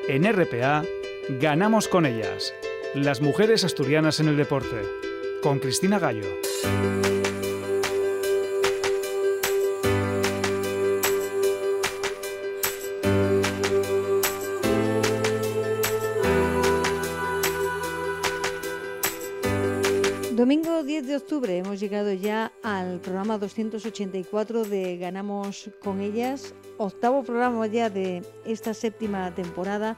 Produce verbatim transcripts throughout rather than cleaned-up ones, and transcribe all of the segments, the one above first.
En R P A, ganamos con ellas. Las mujeres asturianas en el deporte. Con Cristina Gallo. Domingo diez de octubre, hemos llegado ya al programa doscientos ochenta y cuatro de Ganamos con ellas, octavo programa ya de esta séptima temporada,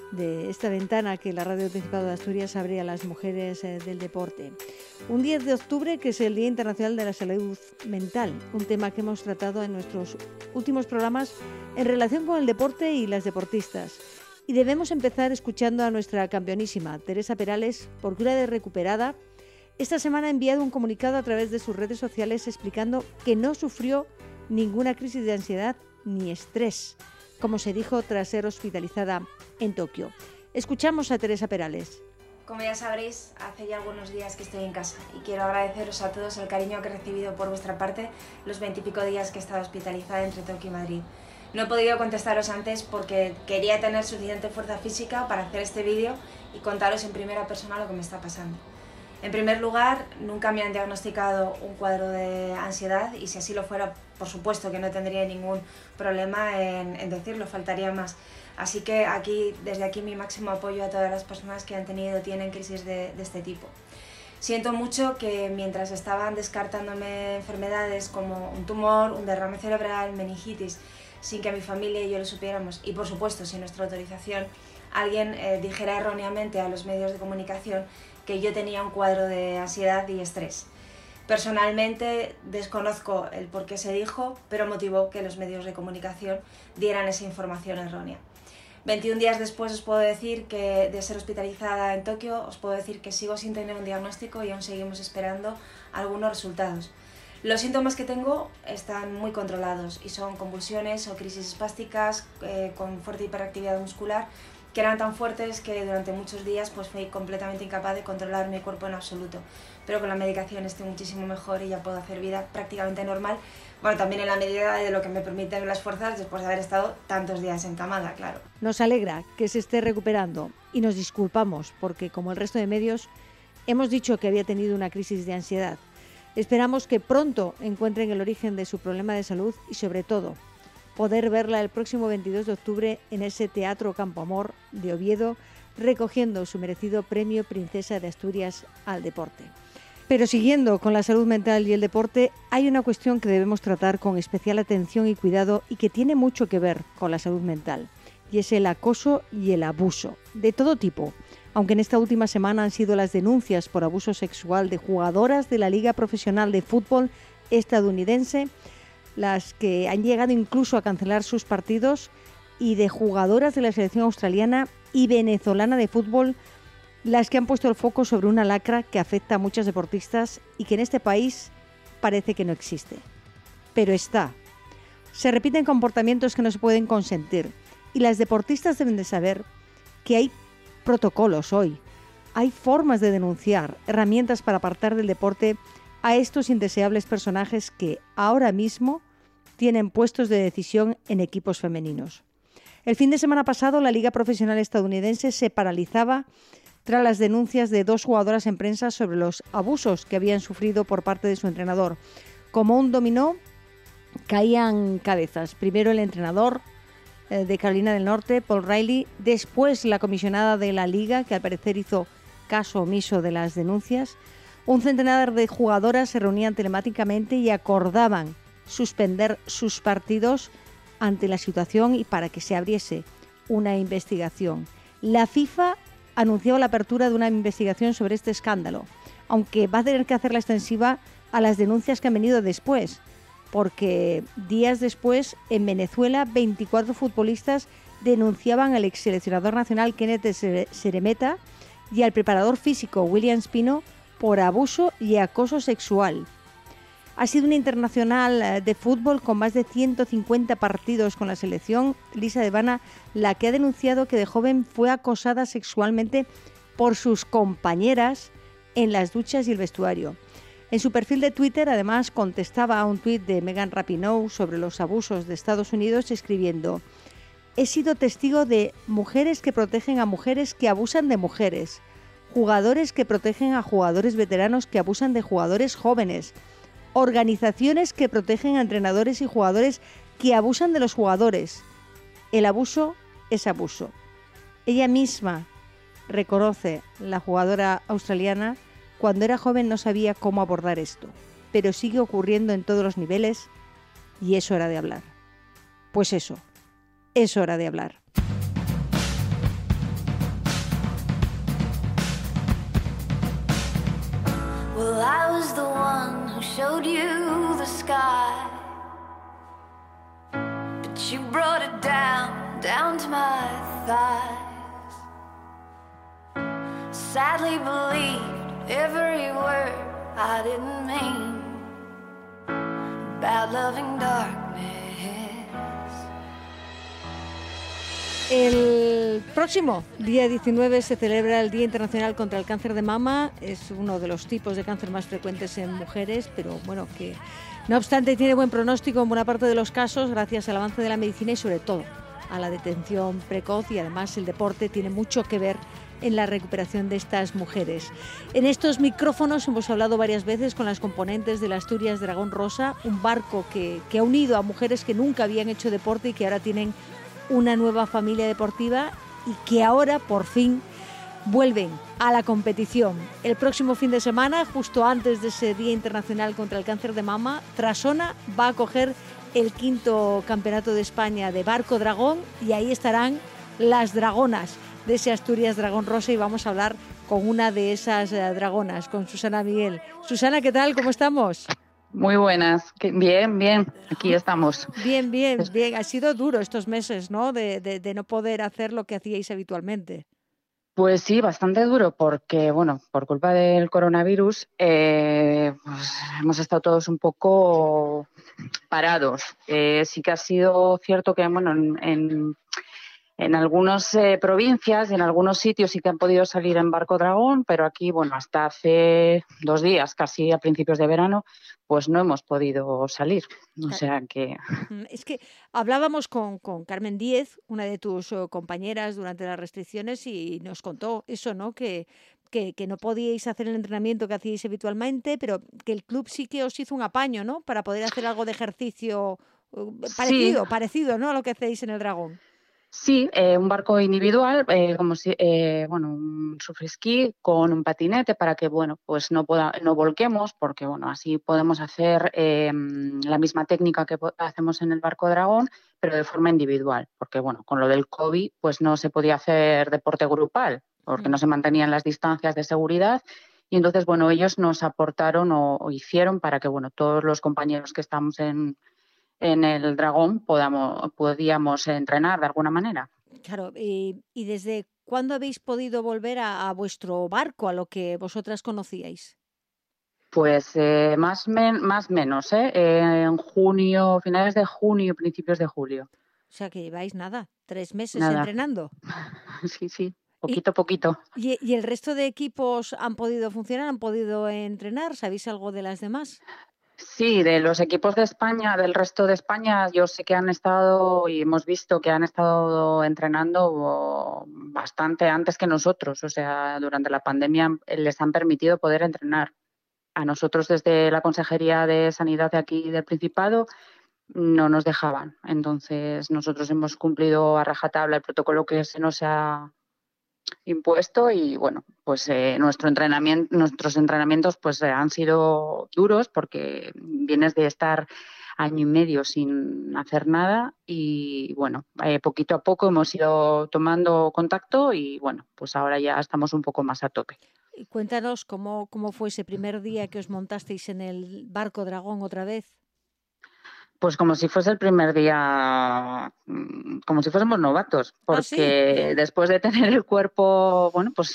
de esta ventana que la Radio Principado de Asturias abre a las mujeres eh, del deporte. Un diez de octubre que es el Día Internacional de la Salud Mental, un tema que hemos tratado en nuestros últimos programas en relación con el deporte y las deportistas. Y debemos empezar escuchando a nuestra campeonísima, Teresa Perales, por cura de recuperada. Esta semana ha enviado un comunicado a través de sus redes sociales explicando que no sufrió ninguna crisis de ansiedad ni estrés, como se dijo tras ser hospitalizada en Tokio. Escuchamos a Teresa Perales. Como ya sabréis, hace ya algunos días que estoy en casa y quiero agradeceros a todos el cariño que he recibido por vuestra parte los veintipico días que he estado hospitalizada entre Tokio y Madrid. No he podido contestaros antes porque quería tener suficiente fuerza física para hacer este vídeo y contaros en primera persona lo que me está pasando. En primer lugar, nunca me han diagnosticado un cuadro de ansiedad y si así lo fuera, por supuesto que no tendría ningún problema en, en decirlo, faltaría más. Así que aquí, desde aquí mi máximo apoyo a todas las personas que han tenido o tienen crisis de, de este tipo. Siento mucho que mientras estaban descartándome enfermedades como un tumor, un derrame cerebral, meningitis, sin que mi familia y yo lo supiéramos y por supuesto sin nuestra autorización, alguien eh, dijera erróneamente a los medios de comunicación que yo tenía un cuadro de ansiedad y estrés. Personalmente desconozco el por qué se dijo, pero motivó que los medios de comunicación dieran esa información errónea. veintiún días después os puedo decir que de ser hospitalizada en Tokio, os puedo decir que sigo sin tener un diagnóstico y aún seguimos esperando algunos resultados. Los síntomas que tengo están muy controlados y son convulsiones o crisis espásticas eh, con fuerte hiperactividad muscular que eran tan fuertes que durante muchos días pues, fui completamente incapaz de controlar mi cuerpo en absoluto. Pero con la medicación estoy muchísimo mejor y ya puedo hacer vida prácticamente normal. Bueno, también en la medida de lo que me permiten las fuerzas después de haber estado tantos días encamada, claro. Nos alegra que se esté recuperando y nos disculpamos porque, como el resto de medios, hemos dicho que había tenido una crisis de ansiedad. Esperamos que pronto encuentren el origen de su problema de salud y, sobre todo, poder verla el próximo veintidós de octubre en ese Teatro Campo Amor de Oviedo, recogiendo su merecido premio Princesa de Asturias al deporte. Pero siguiendo con la salud mental y el deporte, hay una cuestión que debemos tratar con especial atención y cuidado y que tiene mucho que ver con la salud mental, y es el acoso y el abuso, de todo tipo, aunque en esta última semana han sido las denuncias por abuso sexual de jugadoras de la Liga Profesional de Fútbol estadounidense, las que han llegado incluso a cancelar sus partidos, y de jugadoras de la selección australiana y venezolana de fútbol, las que han puesto el foco sobre una lacra que afecta a muchos deportistas y que en este país parece que no existe. Pero está. Se repiten comportamientos que no se pueden consentir y las deportistas deben de saber que hay protocolos hoy, hay formas de denunciar, herramientas para apartar del deporte a estos indeseables personajes que ahora mismo tienen puestos de decisión en equipos femeninos. El fin de semana pasado, la Liga Profesional estadounidense se paralizaba tras las denuncias de dos jugadoras en prensa sobre los abusos que habían sufrido por parte de su entrenador. Como un dominó, caían cabezas. Primero el entrenador eh, de Carolina del Norte, Paul Riley, después la comisionada de la Liga, que al parecer hizo caso omiso de las denuncias. Un centenar de jugadoras se reunían telemáticamente y acordaban suspender sus partidos ante la situación y para que se abriese una investigación. La FIFA anunció la apertura de una investigación sobre este escándalo, aunque va a tener que hacerla extensiva a las denuncias que han venido después, porque días después en Venezuela veinticuatro futbolistas denunciaban al ex seleccionador nacional Kenneth Seremeta y al preparador físico William Spino por abuso y acoso sexual. Ha sido una internacional de fútbol con más de ciento cincuenta partidos con la selección, Lisa Devana, la que ha denunciado que de joven fue acosada sexualmente por sus compañeras en las duchas y el vestuario. En su perfil de Twitter, además, contestaba a un tuit de Megan Rapinoe sobre los abusos de Estados Unidos escribiendo: he sido testigo de mujeres que protegen a mujeres que abusan de mujeres, jugadores que protegen a jugadores veteranos que abusan de jugadores jóvenes, organizaciones que protegen a entrenadores y jugadores que abusan de los jugadores. El abuso es abuso. Ella misma reconoce, la jugadora australiana, cuando era joven no sabía cómo abordar esto, pero sigue ocurriendo en todos los niveles y es hora de hablar. Pues eso, es hora de hablar. Well, I was the one who showed you the sky, but you brought it down, down to my thighs. Sadly believed every word I didn't mean about loving darkness. El próximo día diecinueve se celebra el Día Internacional contra el Cáncer de Mama. Es uno de los tipos de cáncer más frecuentes en mujeres, pero bueno, que no obstante tiene buen pronóstico en buena parte de los casos gracias al avance de la medicina y sobre todo a la detención precoz, y además el deporte tiene mucho que ver en la recuperación de estas mujeres. En estos micrófonos hemos hablado varias veces con las componentes del Asturias Dragón Rosa, un barco que, que ha unido a mujeres que nunca habían hecho deporte y que ahora tienen una nueva familia deportiva y que ahora por fin vuelven a la competición. El próximo fin de semana, justo antes de ese Día Internacional contra el Cáncer de Mama, Trasona va a coger el quinto Campeonato de España de Barco Dragón y ahí estarán las dragonas de ese Asturias Dragón Rosa y vamos a hablar con una de esas uh, dragonas, con Susana Miguel. Susana, ¿qué tal? ¿Cómo estamos? Muy buenas, bien, bien, aquí estamos. Bien, bien, bien. Ha sido duro estos meses, ¿no? De, de, de no poder hacer lo que hacíais habitualmente. Pues sí, bastante duro porque, bueno, por culpa del coronavirus, eh, pues hemos estado todos un poco parados. Eh, sí que ha sido cierto que, bueno, en, en, en algunas eh, provincias y en algunos sitios sí que han podido salir en barco dragón, pero aquí, bueno, hasta hace dos días, casi a principios de verano, pues no hemos podido salir. O sea que... Es que hablábamos con, con Carmen Díez, una de tus uh, compañeras durante las restricciones, y nos contó eso, ¿no? Que, que, que no podíais hacer el entrenamiento que hacíais habitualmente, pero que el club sí que os hizo un apaño, ¿no? Para poder hacer algo de ejercicio uh, parecido, sí. parecido, ¿no? A lo que hacéis en el Dragón. Sí, eh, un barco individual, eh, como si, eh, bueno, un surfesquí con un patinete para que, bueno, pues no poda, no volquemos, porque, bueno, así podemos hacer eh, la misma técnica que hacemos en el barco dragón, pero de forma individual, porque, bueno, con lo del COVID, pues no se podía hacer deporte grupal, porque no se mantenían las distancias de seguridad. Y entonces, bueno, ellos nos aportaron o, o hicieron para que, bueno, todos los compañeros que estamos en en el Dragón podamos, podíamos entrenar de alguna manera. Claro, y, y ¿desde cuándo habéis podido volver a, a vuestro barco, a lo que vosotras conocíais? Pues eh, más men, más menos, ¿eh? ¿eh? En junio, finales de junio, principios de julio. O sea que lleváis nada, tres meses nada. entrenando. Sí, sí, poquito a poquito. ¿Y, ¿Y el resto de equipos han podido funcionar, han podido entrenar? ¿Sabéis algo de las demás? Sí, de los equipos de España, del resto de España, yo sé que han estado y hemos visto que han estado entrenando bastante antes que nosotros. O sea, durante la pandemia les han permitido poder entrenar. A nosotros desde la Consejería de Sanidad de aquí del Principado no nos dejaban. Entonces nosotros hemos cumplido a rajatabla el protocolo que se nos ha impuesto y bueno, pues eh, nuestro entrenamiento, nuestros entrenamientos pues eh, han sido duros porque vienes de estar año y medio sin hacer nada y bueno, eh, poquito a poco hemos ido tomando contacto y bueno, pues ahora ya estamos un poco más a tope. Y cuéntanos cómo, cómo fue ese primer día que os montasteis en el barco Dragón otra vez. Pues como si fuese el primer día, como si fuésemos novatos, porque ¿Ah, sí? Después de tener el cuerpo, bueno, pues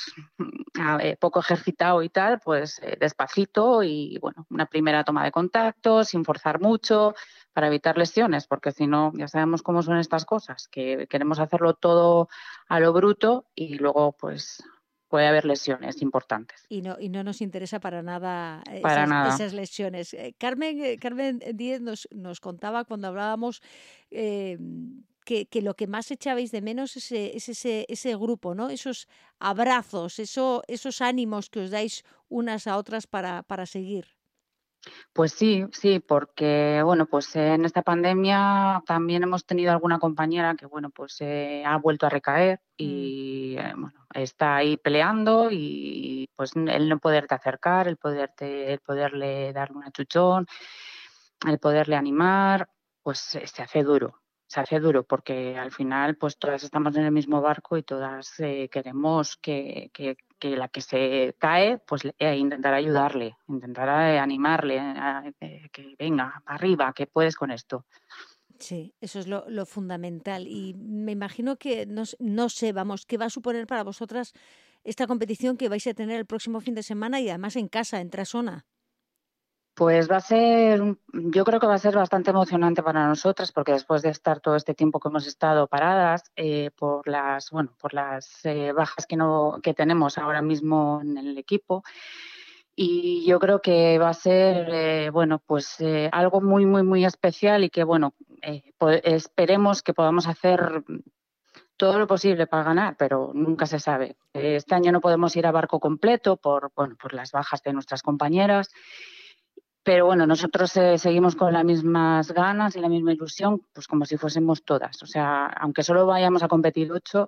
poco ejercitado y tal, pues despacito y, bueno, una primera toma de contacto, sin forzar mucho, para evitar lesiones, porque si no, ya sabemos cómo son estas cosas, que queremos hacerlo todo a lo bruto y luego, pues... puede haber lesiones importantes. Y no, y no nos interesa para nada, para esas, nada. esas lesiones. Eh, Carmen, eh, Carmen Díez nos, nos contaba cuando hablábamos eh, que, que lo que más echabais de menos es, ese, es ese, ese grupo, ¿no? Esos abrazos, eso, esos ánimos que os dais unas a otras para, para seguir. Pues sí, sí, porque bueno, pues en esta pandemia también hemos tenido alguna compañera que bueno, pues eh, ha vuelto a recaer y eh, bueno, está ahí peleando y pues el no poderte acercar, el poderte, el poderle darle un achuchón, el poderle animar, pues se se hace duro. Se hace duro porque al final pues todas estamos en el mismo barco y todas eh, queremos que, que, que la que se cae pues eh, intentar ayudarle, intentar eh, animarle, eh, eh, que venga, para arriba, que puedes con esto. Sí, eso es lo, lo fundamental. Y me imagino que, no, s- no sé, vamos, qué va a suponer para vosotras esta competición que vais a tener el próximo fin de semana y además en casa, en Trasona. Pues va a ser, un- yo creo que va a ser bastante emocionante para nosotras porque después de estar todo este tiempo que hemos estado paradas eh, por las, bueno, por las eh, bajas que no que tenemos ahora mismo en el equipo. Y yo creo que va a ser, eh, bueno, pues eh, algo muy, muy, muy especial y que, bueno, eh, po- esperemos que podamos hacer todo lo posible para ganar, pero nunca se sabe. Eh, Este año no podemos ir a barco completo por, bueno, por las bajas de nuestras compañeras, pero bueno, nosotros eh, seguimos con las mismas ganas y la misma ilusión, pues como si fuésemos todas. O sea, aunque solo vayamos a competir ocho,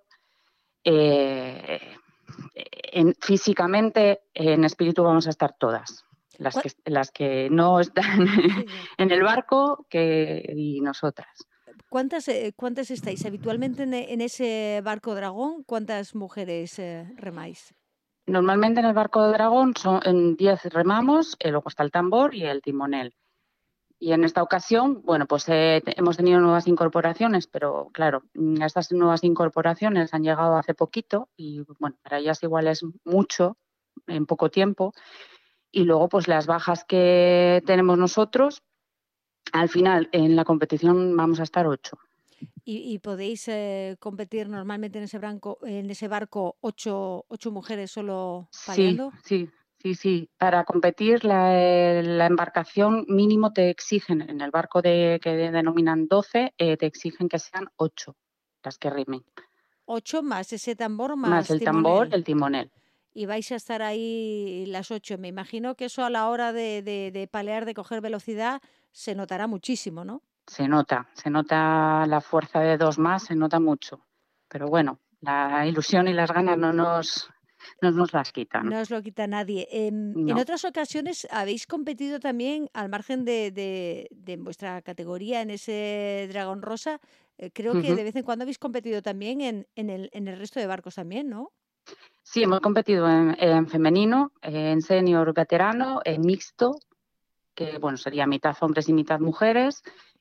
eh, en, físicamente, en espíritu vamos a estar todas. Las ¿Cuá- que, las que no están sí, ya. en el barco que, y nosotras. ¿Cuántas, eh, cuántas estáis habitualmente en, e- en ese barco dragón? ¿Cuántas mujeres eh, remáis? Normalmente en el barco de dragón son en diez remamos, eh, luego está el tambor y el timonel. Y en esta ocasión, bueno, pues eh, te- hemos tenido nuevas incorporaciones, pero claro, mm, estas nuevas incorporaciones han llegado hace poquito y bueno, para ellas igual es mucho en poco tiempo. Y luego, pues las bajas que tenemos nosotros, al final en la competición vamos a estar ocho. ¿Y, y podéis eh, competir normalmente en ese, branco, en ese barco ocho, ocho mujeres solo Sí, paleando? sí, sí, sí. Para competir, la, eh, la embarcación mínimo te exigen, en el barco de, que denominan doce, eh, te exigen que sean ocho las que rimen, Ocho más ese tambor más más el tambor, timonel. el timonel. Y vais a estar ahí las ocho. Me imagino que eso a la hora de, de, de palear, de coger velocidad, se notará muchísimo, ¿no? Se nota, se nota la fuerza de dos más, se nota mucho. Pero bueno, la ilusión y las ganas no nos, no nos las quitan. No os lo quita nadie. Em, en No. otras ocasiones habéis competido también al margen de, de- de vuestra categoría en ese Dragón Rosa. Eh, creo que de Ujú. vez en cuando habéis competido también en, en el, en el resto de barcos también, ¿no? Sí, hemos competido en, en femenino, en senior veterano, en mixto, que bueno, sería mitad hombres y mitad mujeres,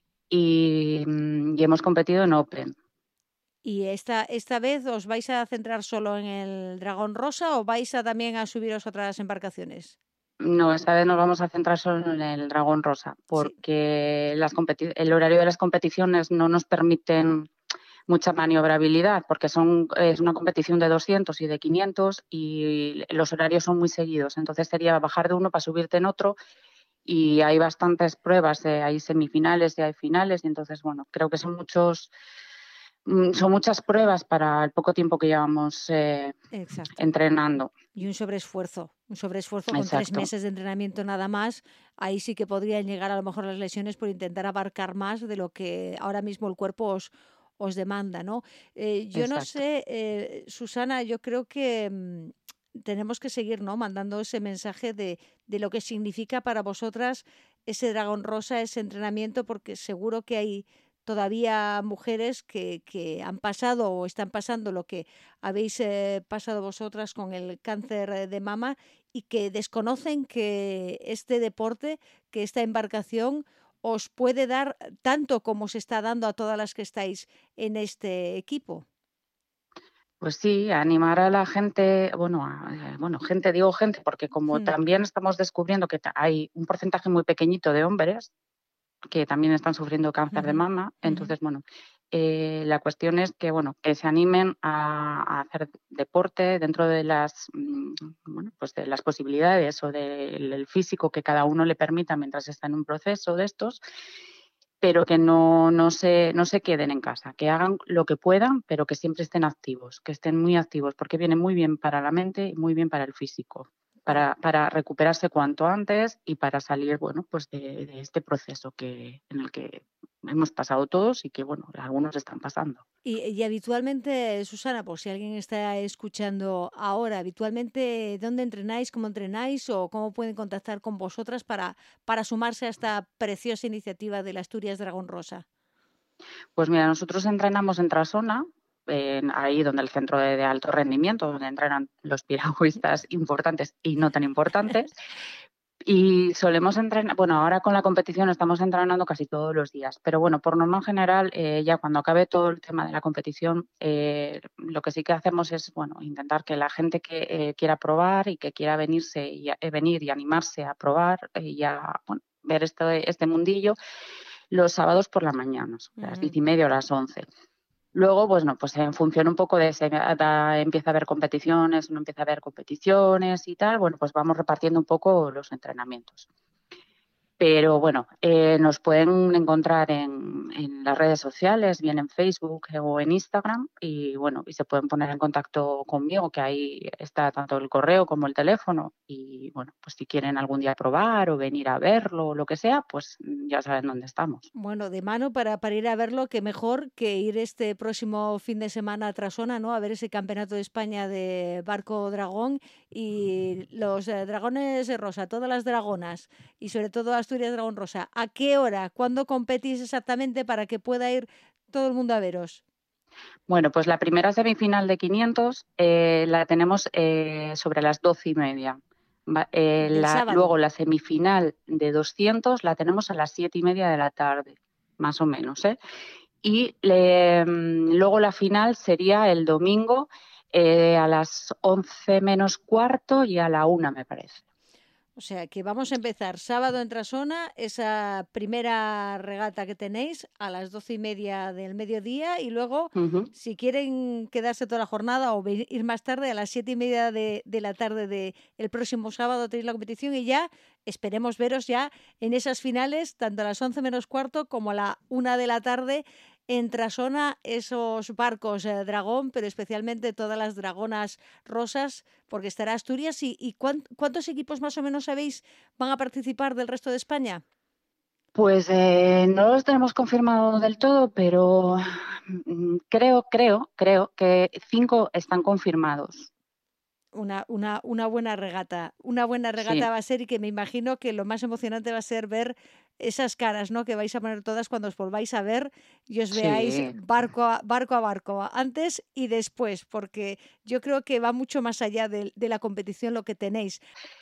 y, mm, y hemos competido en Open. ¿Y esta, esta vez os vais a centrar solo en el Dragón Rosa o vais a también a subiros a otras embarcaciones? No, esta vez nos vamos a centrar solo en el Dragón Rosa, Sí. porque las competi- el horario de las competiciones no nos permiten mucha maniobrabilidad, porque son, es una competición de doscientos y de quinientos y los horarios son muy seguidos. Entonces sería bajar de uno para subirte en otro y hay bastantes pruebas, eh, hay semifinales y hay finales y entonces, bueno, creo que son muchos, mm, son muchas pruebas para el poco tiempo que llevamos eh, Exacto. entrenando. Y un sobreesfuerzo, un sobreesfuerzo con tres Exacto, meses de entrenamiento nada más. Ahí sí que podrían llegar a lo mejor las lesiones por intentar abarcar más de lo que ahora mismo el cuerpo os, os demanda, ¿no? Eh, yo no exacto. sé, eh, Susana, yo creo que mm, tenemos que seguir, ¿no? Mandando ese mensaje de, de lo que significa para vosotras ese dragón rosa, ese entrenamiento, porque seguro que hay todavía mujeres que, que han pasado o están pasando lo que habéis eh, pasado vosotras con el cáncer eh, de mama y que desconocen que este deporte, que esta embarcación os puede dar tanto como se está dando a todas las que estáis en este equipo. Pues sí, animar a la gente, bueno, a- eh, bueno, gente, digo gente, porque como Hmm. también estamos descubriendo que ta- hay un porcentaje muy pequeñito de hombres que también están sufriendo cáncer de Ujú, mama, ujú. entonces, bueno, eh, la cuestión es que, bueno, que se animen a, a hacer deporte dentro de las, mm, bueno, pues de las posibilidades o del el físico que cada uno le permita mientras está en un proceso de estos, pero que no, no, se, no se queden en casa, que hagan lo que puedan, pero que siempre estén activos, que estén muy activos, porque viene muy bien para la mente y muy bien para el físico, para, para recuperarse cuanto antes y para salir, bueno, pues de, de este proceso que, en el que hemos pasado todos y que, bueno, algunos están pasando. Y, y habitualmente, Susana, por si alguien está escuchando ahora, habitualmente, ¿dónde entrenáis, cómo entrenáis o cómo pueden contactar con vosotras para, para sumarse a esta preciosa iniciativa de la Asturias Dragón Rosa? Pues mira, nosotros entrenamos en Trasona, en, ahí donde el centro de, de alto rendimiento, donde entrenan los piragüistas importantes y no tan importantes. Y solemos entrenar, bueno, ahora con la competición estamos entrenando casi todos los días, pero bueno, por norma general, eh, ya cuando acabe todo el tema de la competición, eh, lo que sí que hacemos es, bueno, intentar que la gente que eh, quiera probar y que quiera venirse y eh, venir y animarse a probar eh, y a bueno, ver este, este mundillo, los sábados por la mañana, a las diez y media o las once. Luego, pues no, pues en función un poco de si empieza a haber competiciones, no empieza a haber competiciones y tal, bueno, pues vamos repartiendo un poco los entrenamientos. Pero bueno, eh, nos pueden encontrar en, en las redes sociales, bien en Facebook o en Instagram, y bueno, y se pueden poner en contacto conmigo, que ahí está tanto el correo como el teléfono, y bueno, pues si quieren algún día probar o venir a verlo o lo que sea, pues ya saben dónde estamos. Bueno, de mano para, para ir a verlo, que mejor que ir este próximo fin de semana a Trasona, ¿no? A ver ese campeonato de España de barco dragón y los eh, dragones rosa, todas las dragonas y sobre todo Asturias Dragón Rosa. ¿A qué hora? ¿Cuándo competís exactamente para que pueda ir todo el mundo a veros? Bueno, pues la primera semifinal de quinientos eh, la tenemos eh, sobre las doce y media. Eh, la, luego la semifinal de doscientos la tenemos a las siete y media de la tarde, más o menos, ¿eh? Y le, luego la final sería el domingo eh, a las once menos cuarto y a la una, me parece. O sea, que vamos a empezar sábado en Trasona, esa primera regata que tenéis a las doce y media del mediodía y luego, uh-huh. si quieren quedarse toda la jornada o ir más tarde, a las siete y media de, de la tarde del de próximo sábado tenéis la competición y ya esperemos veros ya en esas finales, tanto a las once menos cuarto como a la una de la tarde, en Trasona, esos barcos eh, dragón, pero especialmente todas las dragonas rosas, porque estará Asturias. ¿Y, y cuánt, cuántos equipos más o menos sabéis van a participar del resto de España? Pues eh, no los tenemos confirmado del todo, pero creo, creo, creo que cinco están confirmados. Una, una, una buena regata, una buena regata sí. Va a ser y que me imagino que lo más emocionante va a ser ver esas caras, ¿no? Que vais a poner todas cuando os volváis a ver y os veáis sí. barco, a, barco a barco, antes y después, porque yo creo que va mucho más allá de, de la competición lo que tenéis.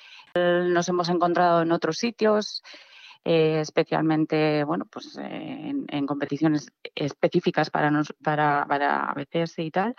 Nos hemos encontrado en otros sitios, eh, especialmente, bueno, pues eh, en, en competiciones específicas para, nos, para, para A B C S y tal.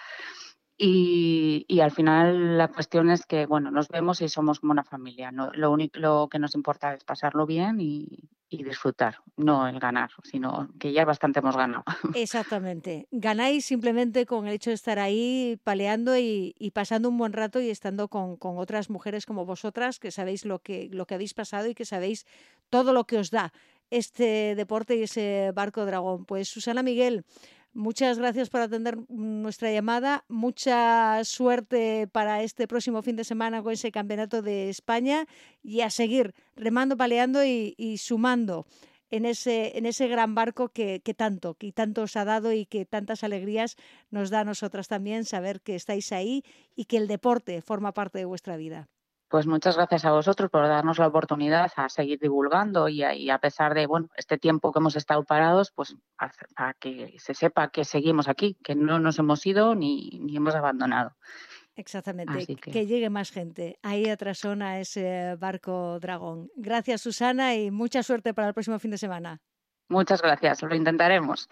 Y, y al final la cuestión es que, bueno, nos vemos y somos como una familia. No, lo único lo que nos importa es pasarlo bien y, y disfrutar, no el ganar, sino que ya bastante hemos ganado. Exactamente. Ganáis simplemente con el hecho de estar ahí paleando y, y pasando un buen rato y estando con, con otras mujeres como vosotras, que sabéis lo que, lo que habéis pasado y que sabéis todo lo que os da este deporte y ese barco dragón. Pues Susana Miguel, muchas gracias por atender nuestra llamada. Mucha suerte para este próximo fin de semana con ese campeonato de España y a seguir remando, paleando y, y sumando en ese, en ese gran barco que, que tanto, que tanto os ha dado y que tantas alegrías nos da a nosotras también saber que estáis ahí y que el deporte forma parte de vuestra vida. Pues muchas gracias a vosotros por darnos la oportunidad a seguir divulgando y a, y a pesar de bueno este tiempo que hemos estado parados, pues para que se sepa que seguimos aquí, que no nos hemos ido ni, ni hemos abandonado. Exactamente, que... que llegue más gente ahí a Trasona a ese barco dragón. Gracias, Susana, y mucha suerte para el próximo fin de semana. Muchas gracias, lo intentaremos.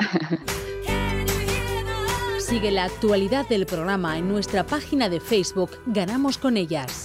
Sigue la actualidad del programa en nuestra página de Facebook Ganamos con ellas.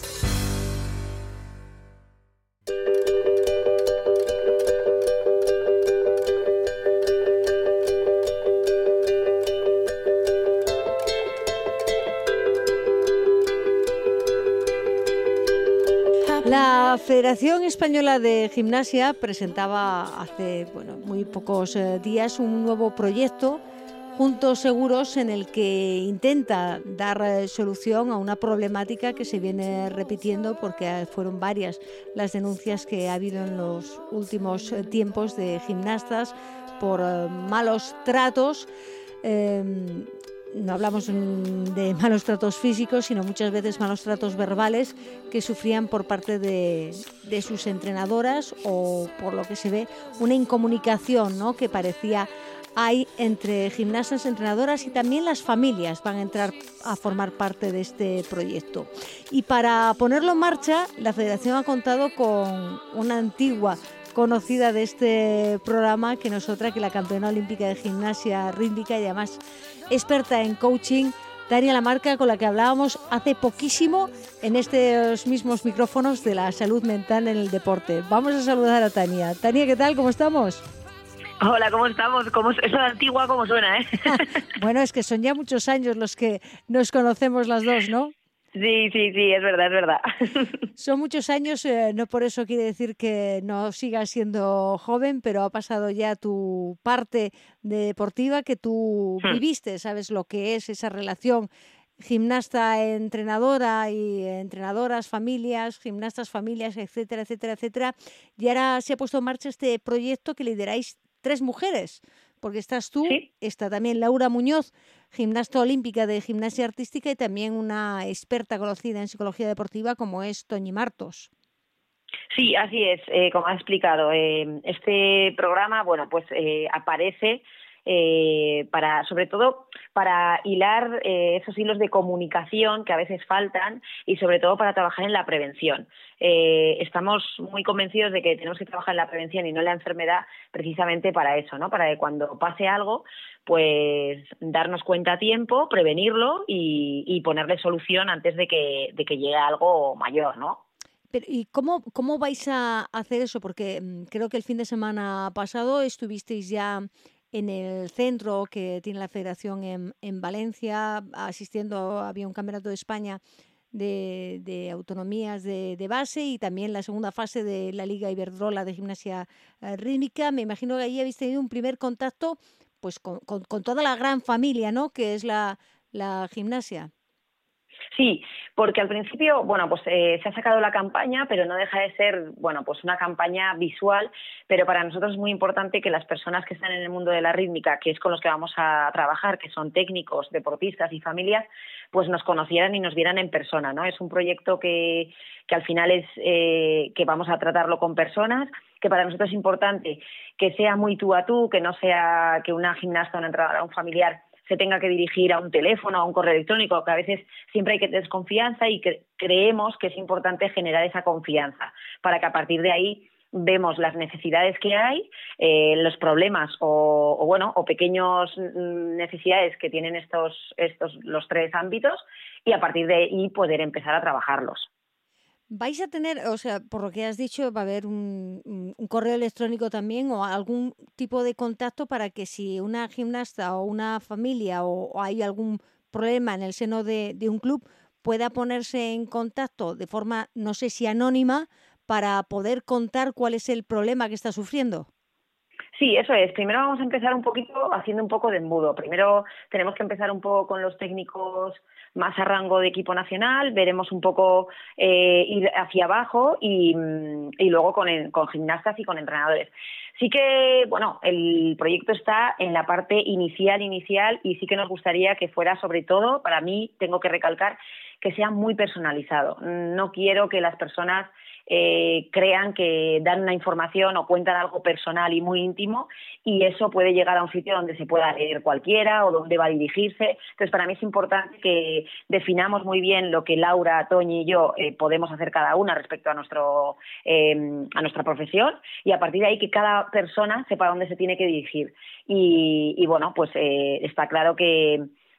La Federación Española de Gimnasia presentaba hace bueno, muy pocos eh, días un nuevo proyecto, Juntos Seguros, en el que intenta dar eh, solución a una problemática que se viene repitiendo porque fueron varias las denuncias que ha habido en los últimos eh, tiempos de gimnastas por eh, malos tratos. Eh, No hablamos de malos tratos físicos, sino muchas veces malos tratos verbales que sufrían por parte de, de sus entrenadoras, o por lo que se ve una incomunicación, ¿no?, que parecía hay entre gimnastas, entrenadoras, y también las familias van a entrar a formar parte de este proyecto. Y para ponerlo en marcha, la Federación ha contado con una antigua conocida de este programa, que no es otra que la campeona olímpica de gimnasia rítmica y además experta en coaching, Tania Lamarca, con la que hablábamos hace poquísimo en estos mismos micrófonos de la salud mental en el deporte. Vamos a saludar a Tania. Tania, ¿qué tal? ¿Cómo estamos? Hola, ¿cómo estamos? ¿Cómo, eso de antigua, ¿cómo suena, eh? Bueno, es que son ya muchos años los que nos conocemos las dos, ¿no? Sí, sí, sí, es verdad, es verdad. Son muchos años, eh, no por eso quiere decir que no sigas siendo joven, pero ha pasado ya tu parte deportiva que tú hmm. viviste, sabes lo que es esa relación gimnasta-entrenadora y entrenadoras, familias, gimnastas, familias, etcétera, etcétera, etcétera. Y ahora se ha puesto en marcha este proyecto que lideráis tres mujeres, porque estás tú, ¿sí? Está también Laura Muñoz, gimnasta olímpica de gimnasia artística, y también una experta conocida en psicología deportiva como es Toñi Martos. Sí, así es, eh, como has explicado. Eh, este programa, bueno, pues eh, aparece eh, para, sobre todo, para hilar eh, esos hilos de comunicación que a veces faltan, y sobre todo para trabajar en la prevención. Eh, estamos muy convencidos de que tenemos que trabajar en la prevención y no en la enfermedad, precisamente para eso, ¿no? Para que cuando pase algo, pues darnos cuenta a tiempo, prevenirlo y, y ponerle solución antes de que, de que llegue algo mayor, ¿no? Pero, ¿y cómo, cómo vais a hacer eso? Porque mmm, creo que el fin de semana pasado estuvisteis ya en el centro que tiene la Federación en, en Valencia, asistiendo, había un campeonato de España de, de autonomías de, de base, y también la segunda fase de la Liga Iberdrola de gimnasia eh, rítmica. Me imagino que ahí habéis tenido un primer contacto pues con, con, con toda la gran familia, ¿no?, que es la, la gimnasia. Sí, porque al principio, bueno, pues eh, se ha sacado la campaña, pero no deja de ser, bueno, pues una campaña visual, pero para nosotros es muy importante que las personas que están en el mundo de la rítmica, que es con los que vamos a trabajar, que son técnicos, deportistas y familias, pues nos conocieran y nos vieran en persona, ¿no? Es un proyecto que, que al final es eh, que vamos a tratarlo con personas, que para nosotros es importante que sea muy tú a tú, que no sea que una gimnasta, una entrenadora, un familiar se tenga que dirigir a un teléfono, a un correo electrónico, que a veces siempre hay que tener desconfianza, y que creemos que es importante generar esa confianza para que a partir de ahí vemos las necesidades que hay, eh, los problemas o, o bueno o pequeños necesidades que tienen estos estos los tres ámbitos, y a partir de ahí poder empezar a trabajarlos. ¿Vais a tener, o sea, por lo que has dicho, va a haber un, un correo electrónico también, o algún tipo de contacto para que si una gimnasta o una familia o, o hay algún problema en el seno de, de un club, pueda ponerse en contacto de forma, no sé si anónima, para poder contar cuál es el problema que está sufriendo? Sí, eso es. Primero vamos a empezar un poquito haciendo un poco de embudo. Primero tenemos que empezar un poco con los técnicos más a rango de equipo nacional, veremos un poco eh, ir hacia abajo y, y luego con, el, con gimnastas y con entrenadores. Sí que, bueno, el proyecto está en la parte inicial, inicial, y sí que nos gustaría que fuera, sobre todo, para mí, tengo que recalcar, que sea muy personalizado. No quiero que las personas eh, crean que dan una información o cuentan algo personal y muy íntimo, y eso puede llegar a un sitio donde se pueda leer cualquiera o donde va a dirigirse. Entonces, para mí es importante que definamos muy bien lo que Laura, Toñi y yo eh, podemos hacer cada una respecto a nuestro eh, a nuestra profesión, y a partir de ahí que cada persona sepa dónde se tiene que dirigir. Y, y bueno, pues eh, está claro que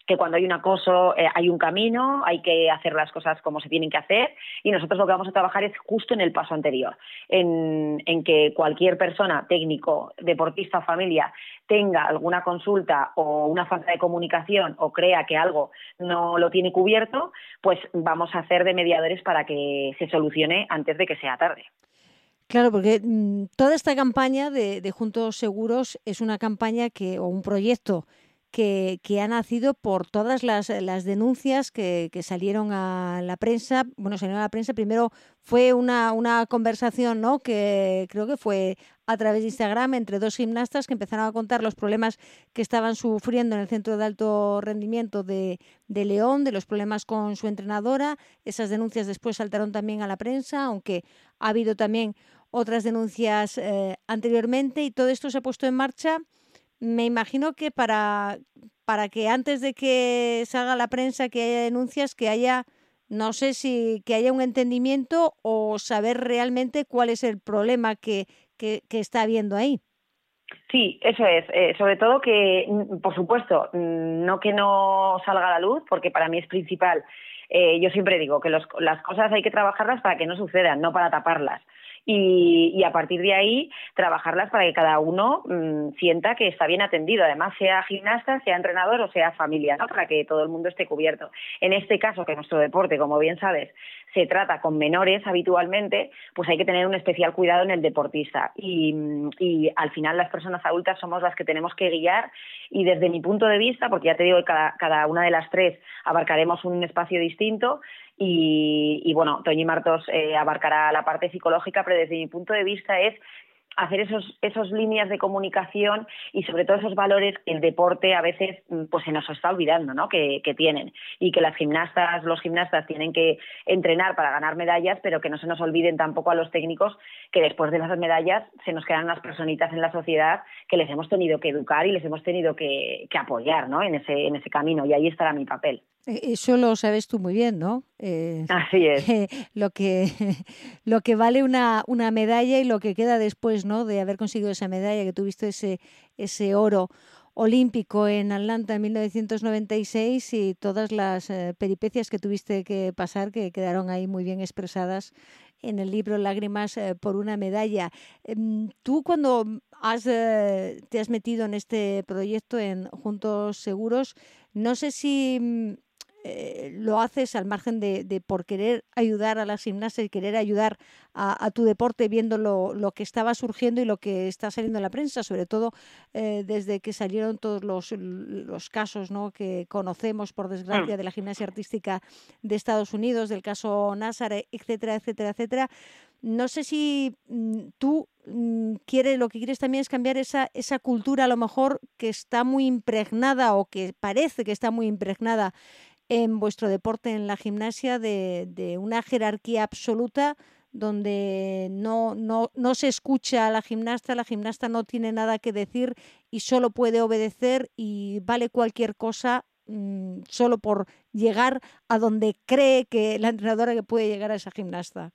que cuando hay un acoso eh, hay un camino, hay que hacer las cosas como se tienen que hacer, y nosotros lo que vamos a trabajar es justo en el paso anterior, en, en que cualquier persona, técnico, deportista o familia, tenga alguna consulta o una falta de comunicación o crea que algo no lo tiene cubierto, pues vamos a hacer de mediadores para que se solucione antes de que sea tarde. Claro, porque mmm, toda esta campaña de, de Juntos Seguros es una campaña que o un proyecto que, que ha nacido por todas las, las denuncias que, que salieron a la prensa. Bueno, salieron a la prensa. Primero fue una, una conversación, ¿no?, que creo que fue a través de Instagram entre dos gimnastas que empezaron a contar los problemas que estaban sufriendo en el centro de alto rendimiento de, de León, de los problemas con su entrenadora. Esas denuncias después saltaron también a la prensa, aunque ha habido también otras denuncias eh, anteriormente, y todo esto se ha puesto en marcha. Me imagino que para, para que antes de que salga a la prensa que haya denuncias, que haya, no sé si que haya un entendimiento o saber realmente cuál es el problema que, que, que está habiendo ahí. Sí, eso es. Eh, sobre todo que, por supuesto, no que no salga a la luz, porque para mí es principal. Eh, yo siempre digo que los, las cosas hay que trabajarlas para que no sucedan, no para taparlas. Y, y a partir de ahí trabajarlas para que cada uno mmm, sienta que está bien atendido, además sea gimnasta, sea entrenador o sea familia, ¿no?, para que todo el mundo esté cubierto. En este caso, que nuestro deporte, como bien sabes, se trata con menores habitualmente, pues hay que tener un especial cuidado en el deportista, y, y al final las personas adultas somos las que tenemos que guiar, y desde mi punto de vista, porque ya te digo que cada, cada una de las tres abarcaremos un espacio distinto, y, y bueno, Toñi Martos eh, abarcará la parte psicológica, pero desde mi punto de vista es hacer esos, esos líneas de comunicación y sobre todo esos valores que el deporte a veces pues se nos está olvidando, ¿no?, que, que tienen, y que las gimnastas, los gimnastas tienen que entrenar para ganar medallas, pero que no se nos olviden tampoco a los técnicos que después de las medallas se nos quedan unas personitas en la sociedad que les hemos tenido que educar y les hemos tenido que, que apoyar, ¿no?, en ese, en ese camino, y ahí estará mi papel. Eso lo sabes tú muy bien, ¿no? Eh, Así es. Eh, lo que lo que vale una, una medalla y lo que queda después, ¿no?, de haber conseguido esa medalla, que tuviste ese, ese oro olímpico en Atlanta en mil novecientos noventa y seis, y todas las eh, peripecias que tuviste que pasar, que quedaron ahí muy bien expresadas en el libro Lágrimas eh, por una medalla. Eh, tú cuando has, eh, te has metido en este proyecto en Juntos Seguros, no sé si Eh, lo haces al margen de, de por querer ayudar a las gimnastas y querer ayudar a, a tu deporte, viendo lo, lo que estaba surgiendo y lo que está saliendo en la prensa, sobre todo eh, desde que salieron todos los, los casos, ¿no?, que conocemos, por desgracia, de la gimnasia artística de Estados Unidos, del caso Nassar, etcétera, etcétera, etcétera. No sé si mmm, tú mmm, quieres, lo que quieres también es cambiar esa, esa cultura, a lo mejor, que está muy impregnada o que parece que está muy impregnada en vuestro deporte, en la gimnasia, de, de una jerarquía absoluta donde no, no, no se escucha a la gimnasta, la gimnasta no tiene nada que decir y solo puede obedecer, y vale cualquier cosa mmm, solo por llegar a donde cree que la entrenadora que puede llegar a esa gimnasta.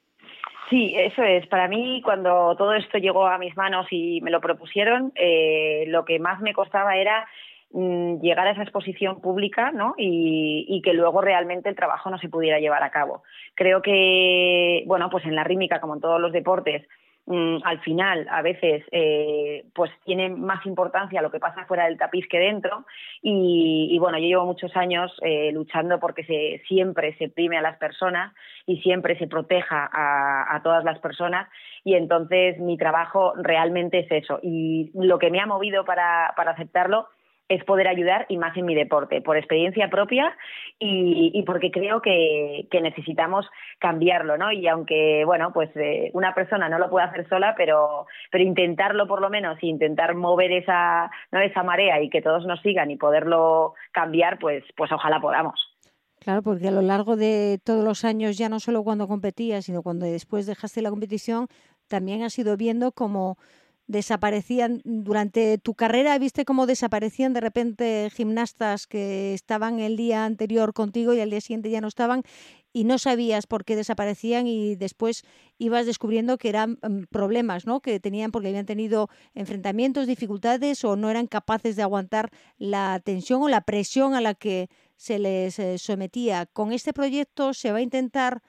Sí, eso es. Para mí, cuando todo esto llegó a mis manos y me lo propusieron, eh, lo que más me costaba era llegar a esa exposición pública, ¿no?, y, y que luego realmente el trabajo no se pudiera llevar a cabo. Creo que, bueno, pues en la rítmica, como en todos los deportes, mmm, al final a veces eh, pues tiene más importancia lo que pasa fuera del tapiz que dentro, y, y bueno, yo llevo muchos años eh, luchando porque se, siempre se prime a las personas y siempre se proteja a, a todas las personas, y entonces mi trabajo realmente es eso, y lo que me ha movido para, para aceptarlo es poder ayudar, y más en mi deporte, por experiencia propia y, y porque creo que, que necesitamos cambiarlo, ¿no? Y aunque, bueno, pues eh, una persona no lo puede hacer sola, pero, pero intentarlo por lo menos, y intentar mover esa, ¿no?, esa marea y que todos nos sigan y poderlo cambiar, pues, pues ojalá podamos. Claro, porque a lo largo de todos los años, ya no solo cuando competías, sino cuando después dejaste la competición, también has ido viendo cómo desaparecían durante tu carrera, viste cómo desaparecían de repente gimnastas que estaban el día anterior contigo y al día siguiente ya no estaban, y no sabías por qué desaparecían y después ibas descubriendo que eran um, problemas, ¿no? Que tenían porque habían tenido enfrentamientos, dificultades o no eran capaces de aguantar la tensión o la presión a la que se les eh, sometía. Con este proyecto se va a intentar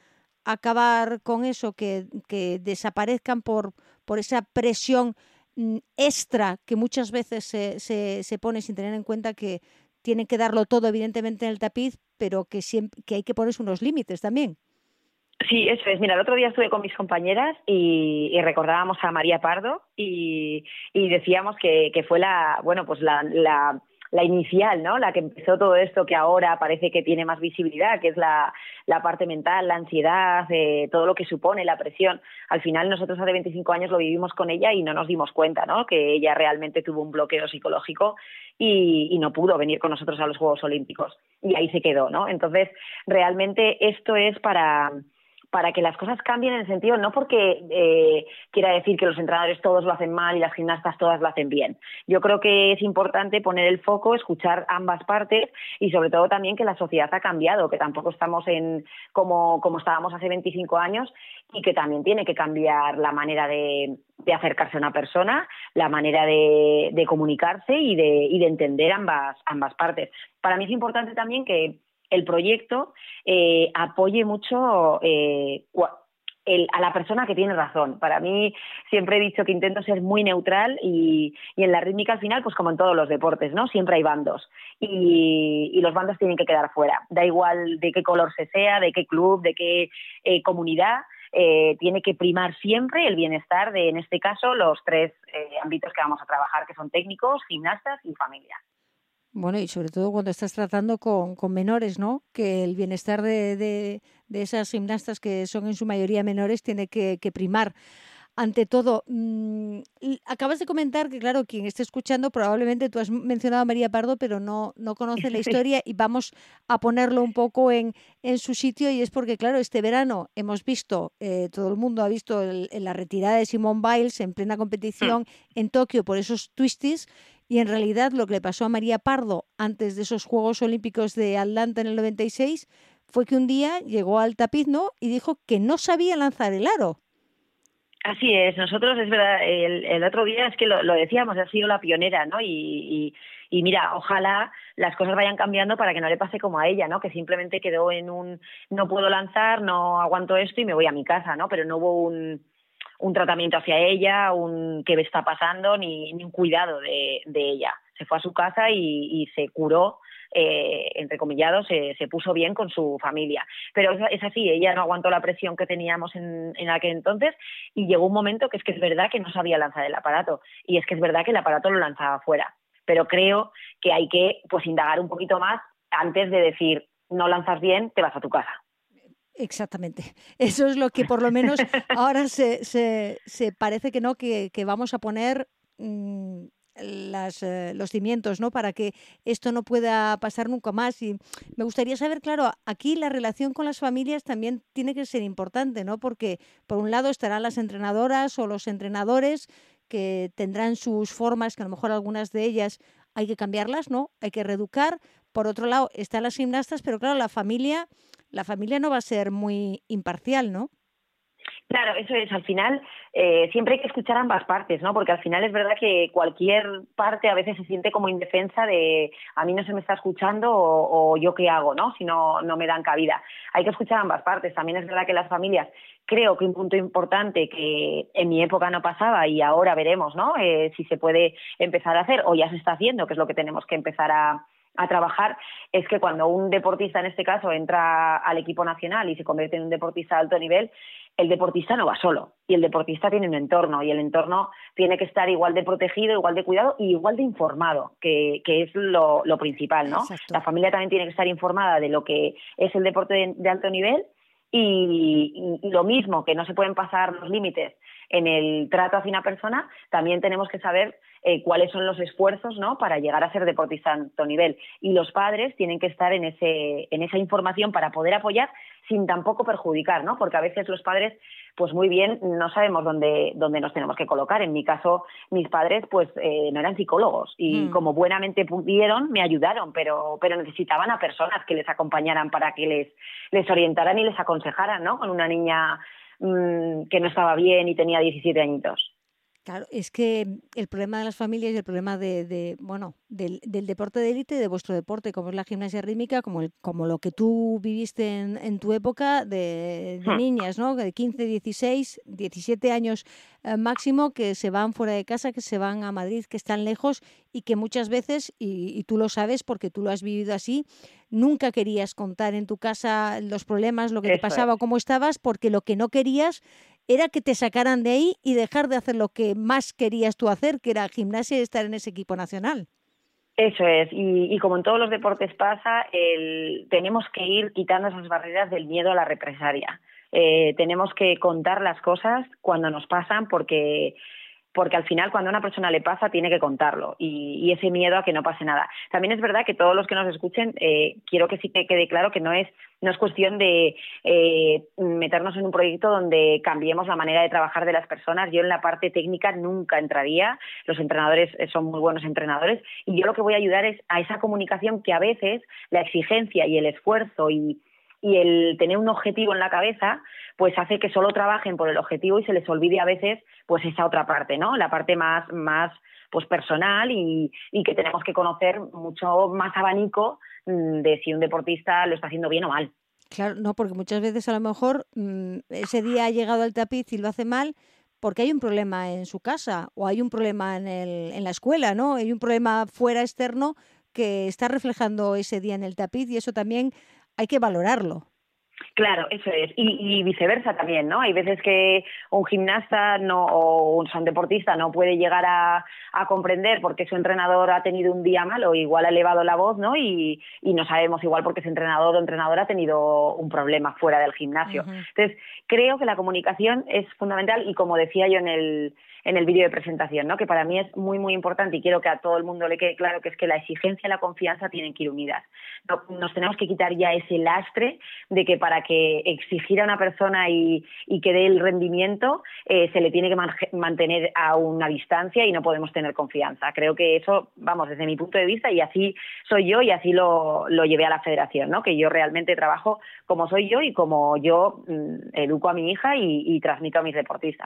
acabar con eso, que, que desaparezcan por, por esa presión mm, extra que muchas veces se, se, se pone sin tener en cuenta que tienen que darlo todo evidentemente en el tapiz, pero que, siempre, que hay que ponerse unos límites también. Sí, eso es. Mira, el otro día estuve con mis compañeras y, y recordábamos a María Pardo y, y decíamos que, que fue la, bueno, pues la, la, la inicial, ¿no? La que empezó todo esto que ahora parece que tiene más visibilidad, que es la, la parte mental, la ansiedad, eh, todo lo que supone la presión. Al final nosotros hace veinticinco años lo vivimos con ella y no nos dimos cuenta, ¿no? Que ella realmente tuvo un bloqueo psicológico y, y no pudo venir con nosotros a los Juegos Olímpicos. Y ahí se quedó, ¿no? Entonces, realmente esto es para... para que las cosas cambien en el sentido, no porque eh, quiera decir que los entrenadores todos lo hacen mal y las gimnastas todas lo hacen bien. Yo creo que es importante poner el foco, escuchar ambas partes y sobre todo también que la sociedad ha cambiado, que tampoco estamos en como, como estábamos hace veinticinco años y que también tiene que cambiar la manera de, de acercarse a una persona, la manera de, de comunicarse y de, y de entender ambas, ambas partes. Para mí es importante también que el proyecto eh, apoye mucho eh, el, a la persona que tiene razón. Para mí siempre he dicho que intento ser muy neutral y, y en la rítmica al final, pues como en todos los deportes, ¿no? Siempre hay bandos y, y los bandos tienen que quedar fuera. Da igual de qué color se sea, de qué club, de qué eh, comunidad, eh, tiene que primar siempre el bienestar de, en este caso, los tres eh, ámbitos que vamos a trabajar, que son técnicos, gimnastas y familia. Bueno, y sobre todo cuando estás tratando con, con menores, ¿no? Que el bienestar de, de, de esas gimnastas, que son en su mayoría menores, tiene que, que primar. Ante todo, mmm, acabas de comentar que, claro, quien esté escuchando, probablemente tú has mencionado a María Pardo, pero no, no conoce la historia y vamos a ponerlo un poco en, en su sitio y es porque, claro, este verano hemos visto, eh, todo el mundo ha visto el, la retirada de Simone Biles en plena competición en Tokio por esos twisties. Y en realidad lo que le pasó a María Pardo antes de esos Juegos Olímpicos de Atlanta en el noventa y seis fue que un día llegó al tapiz, ¿no? Y dijo que no sabía lanzar el aro. Así es, nosotros es verdad, el, el otro día es que lo, lo decíamos, ha sido la pionera, ¿no? Y, y, y mira, ojalá las cosas vayan cambiando para que no le pase como a ella, ¿no? Que simplemente quedó en un no puedo lanzar, no aguanto esto y me voy a mi casa, ¿no? Pero no hubo un... un tratamiento hacia ella, un qué está pasando, ni, ni un cuidado de, de ella. Se fue a su casa y, y se curó, eh, entre comillados, se, se puso bien con su familia. Pero es, es así, ella no aguantó la presión que teníamos en, en aquel entonces y llegó un momento que es que es verdad que no sabía lanzar el aparato y es que es verdad que el aparato lo lanzaba fuera. Pero creo que hay que pues indagar un poquito más antes de decir no lanzas bien, te vas a tu casa. Exactamente. Eso es lo que por lo menos ahora se, se, se parece que no, que, que vamos a poner mmm, las, eh, los cimientos, ¿no? Para que esto no pueda pasar nunca más. Y me gustaría saber, claro, aquí la relación con las familias también tiene que ser importante, ¿no? Porque por un lado estarán las entrenadoras o los entrenadores que tendrán sus formas, que a lo mejor algunas de ellas hay que cambiarlas, ¿no? Hay que reeducar. Por otro lado están las gimnastas, pero claro, la familia... la familia no va a ser muy imparcial, ¿no? Claro, eso es. Al final eh, siempre hay que escuchar ambas partes, ¿no? Porque al final es verdad que cualquier parte a veces se siente como indefensa de a mí no se me está escuchando o, o yo qué hago, ¿no? Si no, no me dan cabida. Hay que escuchar ambas partes. También es verdad que las familias, creo que un punto importante que en mi época no pasaba y ahora veremos, ¿no? Eh, si se puede empezar a hacer o ya se está haciendo, que es lo que tenemos que empezar a a trabajar, es que cuando un deportista, en este caso, entra al equipo nacional y se convierte en un deportista de alto nivel, el deportista no va solo y el deportista tiene un entorno y el entorno tiene que estar igual de protegido, igual de cuidado y igual de informado, que, que es lo, lo principal, ¿no? Exacto. La familia también tiene que estar informada de lo que es el deporte de, de alto nivel y, y, y lo mismo, que no se pueden pasar los límites en el trato hacia una persona, también tenemos que saber eh, cuáles son los esfuerzos, ¿no?, para llegar a ser deportista de alto nivel. Y los padres tienen que estar en ese en esa información para poder apoyar sin tampoco perjudicar, ¿no? Porque a veces los padres, pues muy bien, no sabemos dónde, dónde nos tenemos que colocar. En mi caso, mis padres, pues eh, no eran psicólogos y mm. como buenamente pudieron, me ayudaron, pero, pero necesitaban a personas que les acompañaran para que les, les orientaran y les aconsejaran, ¿no? Con una niña mmm, que no estaba bien y tenía diecisiete añitos. Claro, es que el problema de las familias y el problema de, de bueno, del, del deporte de élite, de vuestro deporte, como es la gimnasia rítmica, como el, como lo que tú viviste en, en tu época de, de niñas, ¿no? De quince, dieciséis, diecisiete años eh, máximo, que se van fuera de casa, que se van a Madrid, que están lejos y que muchas veces, y, y tú lo sabes porque tú lo has vivido así, nunca querías contar en tu casa los problemas, lo que Eso te pasaba, es. cómo estabas, porque lo que no querías era que te sacaran de ahí y dejar de hacer lo que más querías tú hacer, que era gimnasia y estar en ese equipo nacional. Eso es, y, y como en todos los deportes pasa, el, tenemos que ir quitando esas barreras del miedo a la represalia. Eh, tenemos que contar las cosas cuando nos pasan porque... porque al final cuando a una persona le pasa tiene que contarlo y, y ese miedo a que no pase nada. También es verdad que todos los que nos escuchen, eh, quiero que sí que quede claro que no es, no es cuestión de eh, meternos en un proyecto donde cambiemos la manera de trabajar de las personas. Yo en la parte técnica nunca entraría, los entrenadores son muy buenos entrenadores y yo lo que voy a ayudar es a esa comunicación que a veces la exigencia y el esfuerzo y y el tener un objetivo en la cabeza pues hace que solo trabajen por el objetivo y se les olvide a veces pues esa otra parte, ¿no? La parte más, más pues personal y, y que tenemos que conocer mucho más abanico de si un deportista lo está haciendo bien o mal. Claro, no, porque muchas veces a lo mejor mmm, ese día ha llegado al tapiz y lo hace mal porque hay un problema en su casa o hay un problema en, el, en la escuela, ¿no? Hay un problema fuera externo que está reflejando ese día en el tapiz y eso también hay que valorarlo. Claro, eso es. Y, y viceversa también, ¿no? Hay veces que un gimnasta no, o un, un deportista no puede llegar a, a comprender por qué su entrenador ha tenido un día malo, igual ha elevado la voz, ¿no? Y, y no sabemos igual porque ese entrenador o entrenadora ha tenido un problema fuera del gimnasio. Uh-huh. Entonces, creo que la comunicación es fundamental y como decía yo en el en el vídeo de presentación, ¿no? Que para mí es muy, muy importante y quiero que a todo el mundo le quede claro que es que la exigencia y la confianza tienen que ir unidas. No, nos tenemos que quitar ya ese lastre de que para que exigir a una persona y, y que dé el rendimiento eh, se le tiene que man- mantener a una distancia y no podemos tener confianza. Creo que eso, vamos, desde mi punto de vista, y así soy yo y así lo, lo llevé a la federación, ¿no? Que yo realmente trabajo como soy yo y como yo mmm, educo a mi hija y, y transmito a mis deportistas.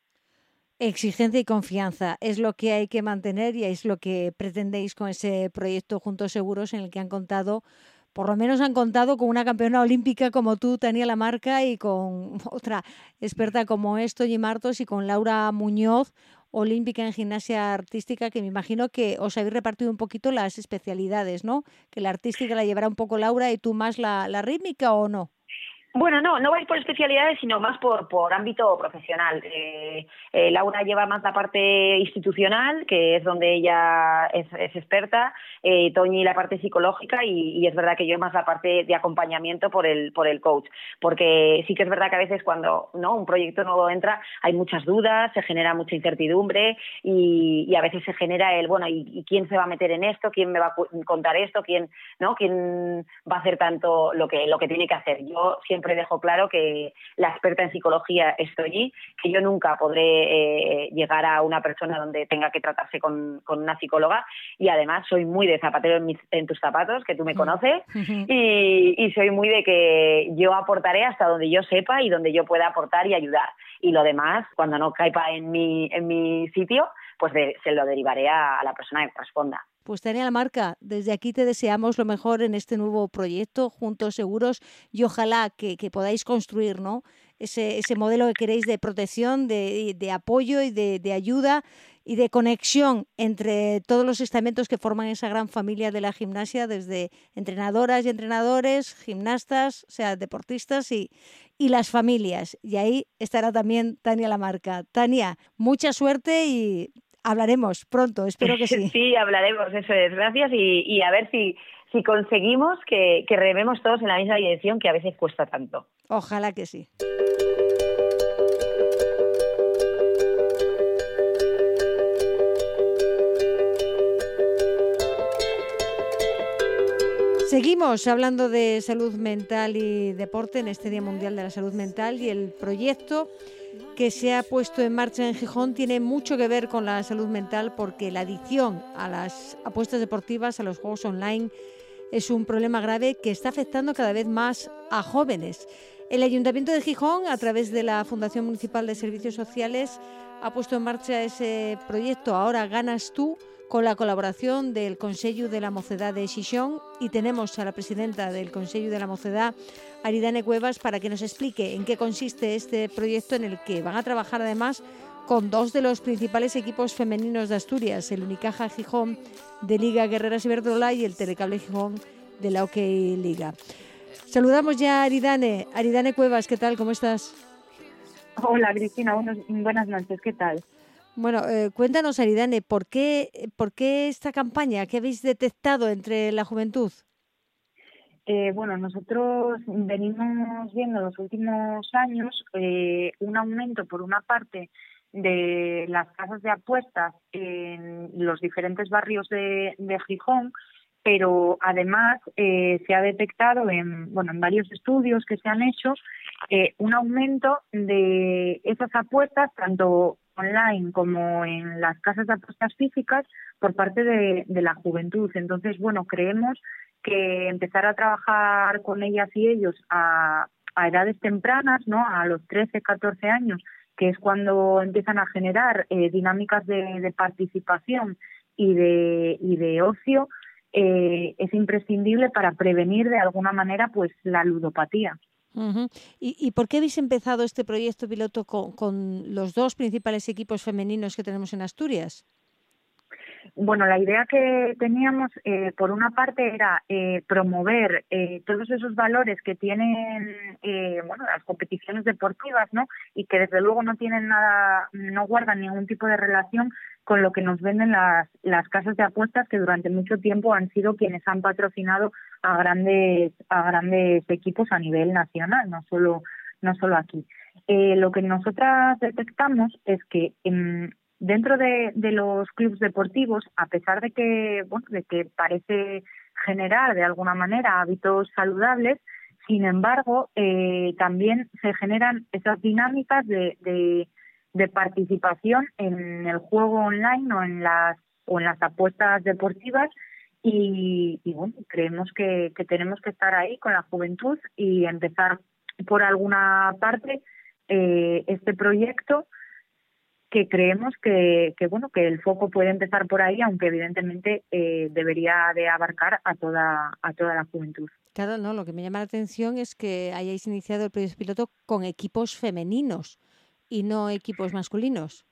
Exigencia y confianza es lo que hay que mantener y es lo que pretendéis con ese proyecto Juntos Seguros en el que han contado, por lo menos han contado con una campeona olímpica como tú, Tania Lamarca, y con otra experta como es Toñi Martos y con Laura Muñoz, olímpica en gimnasia artística, que me imagino que os habéis repartido un poquito las especialidades, ¿no? Que la artística la llevará un poco Laura y tú más la, la rítmica, ¿o no? Bueno, no, no vais por especialidades, sino más por, por ámbito profesional. Eh, eh, Laura lleva más la parte institucional, que es donde ella es, es experta, eh, Toñi la parte psicológica y, y es verdad que yo más la parte de acompañamiento por el por el coach. Porque sí que es verdad que a veces cuando no un proyecto nuevo entra hay muchas dudas, se genera mucha incertidumbre y, y a veces se genera el, bueno, ¿y, y quién se va a meter en esto? ¿Quién me va a contar esto? ¿Quién, no? ¿Quién va a hacer tanto lo que, lo que tiene que hacer? Yo siempre Siempre dejo claro que la experta en psicología es Toñi, que yo nunca podré eh, llegar a una persona donde tenga que tratarse con, con una psicóloga y además soy muy de zapatero en, mis, en tus zapatos, que tú me conoces, uh-huh. y, y soy muy de que yo aportaré hasta donde yo sepa y donde yo pueda aportar y ayudar. Y lo demás, cuando no caiga en mi, en mi sitio, pues de, se lo derivaré a, a la persona que corresponda. Pues Tania Lamarca, desde aquí te deseamos lo mejor en este nuevo proyecto, Juntos Seguros, y ojalá que, que podáis construir, ¿no? ese, ese modelo que queréis de protección, de, de apoyo y de, de ayuda y de conexión entre todos los estamentos que forman esa gran familia de la gimnasia, desde entrenadoras y entrenadores, gimnastas, o sea, deportistas y, y las familias. Y ahí estará también Tania Lamarca. Tania, mucha suerte y hablaremos pronto, espero que sí. Sí, hablaremos, eso es. Gracias y, y a ver si, si conseguimos que, que rememos todos en la misma dirección, que a veces cuesta tanto. Ojalá que sí. Seguimos hablando de salud mental y deporte en este Día Mundial de la Salud Mental, y el proyecto que se ha puesto en marcha en Gijón tiene mucho que ver con la salud mental, porque la adicción a las apuestas deportivas, a los juegos online, es un problema grave que está afectando cada vez más a jóvenes. El Ayuntamiento de Gijón, a través de la Fundación Municipal de Servicios Sociales, ha puesto en marcha ese proyecto Ahora Ganas Tú, con la colaboración del Consello de la Mocedad de Xixón, y tenemos a la presidenta del Consello de la Mocedad, Aridane Cuevas, para que nos explique en qué consiste este proyecto, en el que van a trabajar además con dos de los principales equipos femeninos de Asturias, el Unicaja Gijón de Liga Guerreras Iberdrola y el Telecable Gijón de la OK Liga. Saludamos ya a Aridane. Aridane Cuevas, ¿qué tal? ¿Cómo estás? Hola, Cristina, buenos, buenas noches, ¿qué tal? Bueno, eh, cuéntanos, Aridane, ¿por qué, ¿por qué esta campaña? ¿Qué habéis detectado entre la juventud? Eh, bueno, nosotros venimos viendo en los últimos años eh, un aumento, por una parte, de las casas de apuestas en los diferentes barrios de, de Gijón, pero además eh, se ha detectado en, bueno, en varios estudios que se han hecho eh, un aumento de esas apuestas, tanto online como en las casas de apuestas físicas, por parte de, de la juventud. Entonces, bueno, creemos que empezar a trabajar con ellas y ellos a, a edades tempranas, ¿no? A los trece, catorce años, que es cuando empiezan a generar eh, dinámicas de, de participación y de, y de ocio, eh, es imprescindible para prevenir de alguna manera pues la ludopatía. Uh-huh. ¿Y, ¿Y por qué habéis empezado este proyecto piloto con, con los dos principales equipos femeninos que tenemos en Asturias? Bueno, la idea que teníamos, eh, por una parte, era eh, promover eh, todos esos valores que tienen eh, bueno, las competiciones deportivas, ¿no? Y que desde luego no tienen nada, no guardan ningún tipo de relación con lo que nos venden las, las casas de apuestas, que durante mucho tiempo han sido quienes han patrocinado a grandes, a grandes equipos a nivel nacional, no solo, no solo aquí. Eh, lo que nosotras detectamos es que en Dentro de, de los clubes deportivos, a pesar de que, bueno, de que parece generar de alguna manera hábitos saludables, sin embargo, eh, también se generan esas dinámicas de, de, de participación en el juego online o en las o en las apuestas deportivas, y, y bueno, creemos que, que tenemos que estar ahí con la juventud y empezar por alguna parte eh, este proyecto, que creemos que, que bueno que el foco puede empezar por ahí, aunque evidentemente eh, debería de abarcar a toda a toda la juventud. Claro, no, lo que me llama la atención es que hayáis iniciado el proyecto piloto con equipos femeninos y no equipos masculinos.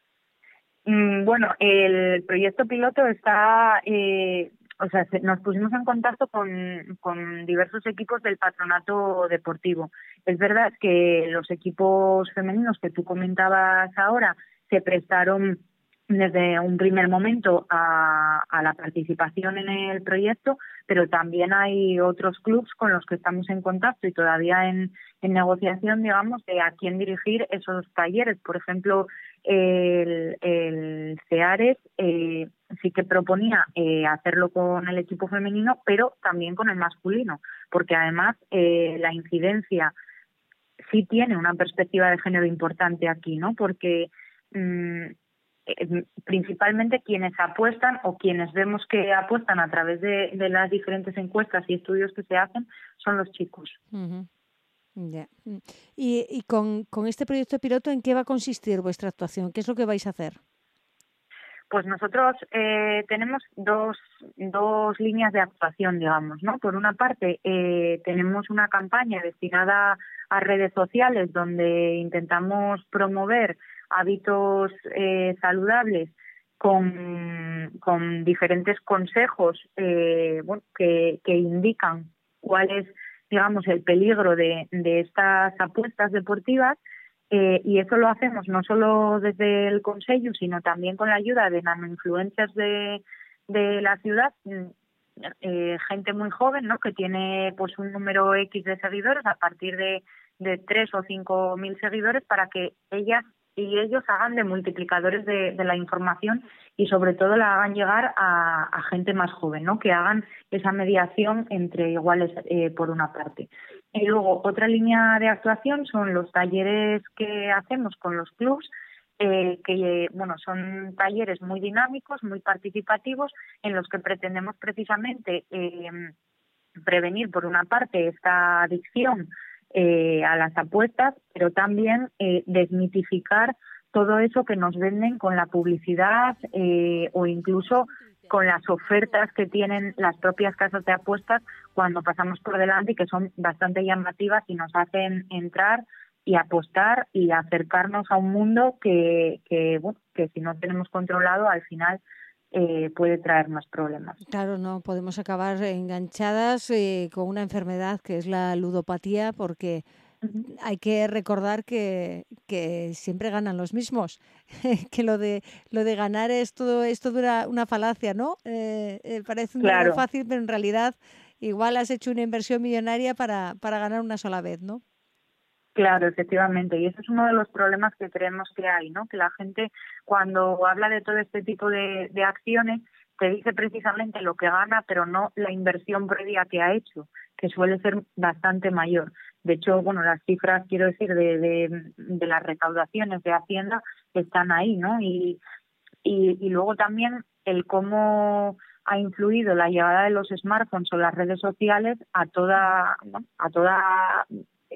Mm, bueno, el proyecto piloto está, eh, o sea, se, nos pusimos en contacto con, con diversos equipos del patronato deportivo. Es verdad que los equipos femeninos que tú comentabas ahora se prestaron desde un primer momento a, a la participación en el proyecto, pero también hay otros clubs con los que estamos en contacto y todavía en, en negociación, digamos, de a quién dirigir esos talleres. Por ejemplo, el, el CEARES eh, sí que proponía eh, hacerlo con el equipo femenino, pero también con el masculino, porque además eh, la incidencia sí tiene una perspectiva de género importante aquí, ¿no? Porque mmm, eh, principalmente quienes apuestan o quienes vemos que apuestan a través de, de las diferentes encuestas y estudios que se hacen son los chicos. Uh-huh. Yeah. Y, y con, con este proyecto piloto, ¿en qué va a consistir vuestra actuación? ¿Qué es lo que vais a hacer? Pues nosotros eh, tenemos dos, dos líneas de actuación, digamos, ¿no? Por una parte, eh, tenemos una campaña destinada a redes sociales donde intentamos promover hábitos eh, saludables con, con diferentes consejos eh, bueno, que, que indican cuál es, digamos, el peligro de, de estas apuestas deportivas. Eh, y eso lo hacemos no solo desde el Consello, sino también con la ayuda de nanoinfluencers de, de la ciudad, eh, gente muy joven, ¿no? Que tiene pues un número X de seguidores, a partir de, de tres o cinco mil seguidores, para que ellas y ellos hagan de multiplicadores de, de la información y sobre todo la hagan llegar a, a gente más joven, ¿no? Que hagan esa mediación entre iguales eh, por una parte. Y luego otra línea de actuación son los talleres que hacemos con los clubs, eh, que bueno, son talleres muy dinámicos, muy participativos, en los que pretendemos precisamente eh, prevenir por una parte esta adicción eh, a las apuestas, pero también eh, desmitificar todo eso que nos venden con la publicidad eh, o incluso con las ofertas que tienen las propias casas de apuestas cuando pasamos por delante y que son bastante llamativas y nos hacen entrar y apostar y acercarnos a un mundo que, que, bueno, que si no tenemos controlado al final eh, puede traer más problemas. Claro, no podemos acabar enganchadas eh, con una enfermedad que es la ludopatía, porque uh-huh. hay que recordar que, que siempre ganan los mismos, que lo de lo de ganar es todo esto dura una falacia, ¿no? Eh, eh, parece un claro. fácil, pero en realidad igual has hecho una inversión millonaria para, para ganar una sola vez, ¿no? Claro, efectivamente, y ese es uno de los problemas que creemos que hay, ¿no? Que la gente cuando habla de todo este tipo de, de acciones te dice precisamente lo que gana, pero no la inversión previa que ha hecho, que suele ser bastante mayor. De hecho, bueno, las cifras, quiero decir, de, de, de las recaudaciones de Hacienda están ahí, ¿no? Y, y, y luego también el cómo ha influido la llegada de los smartphones o las redes sociales a toda, bueno, a toda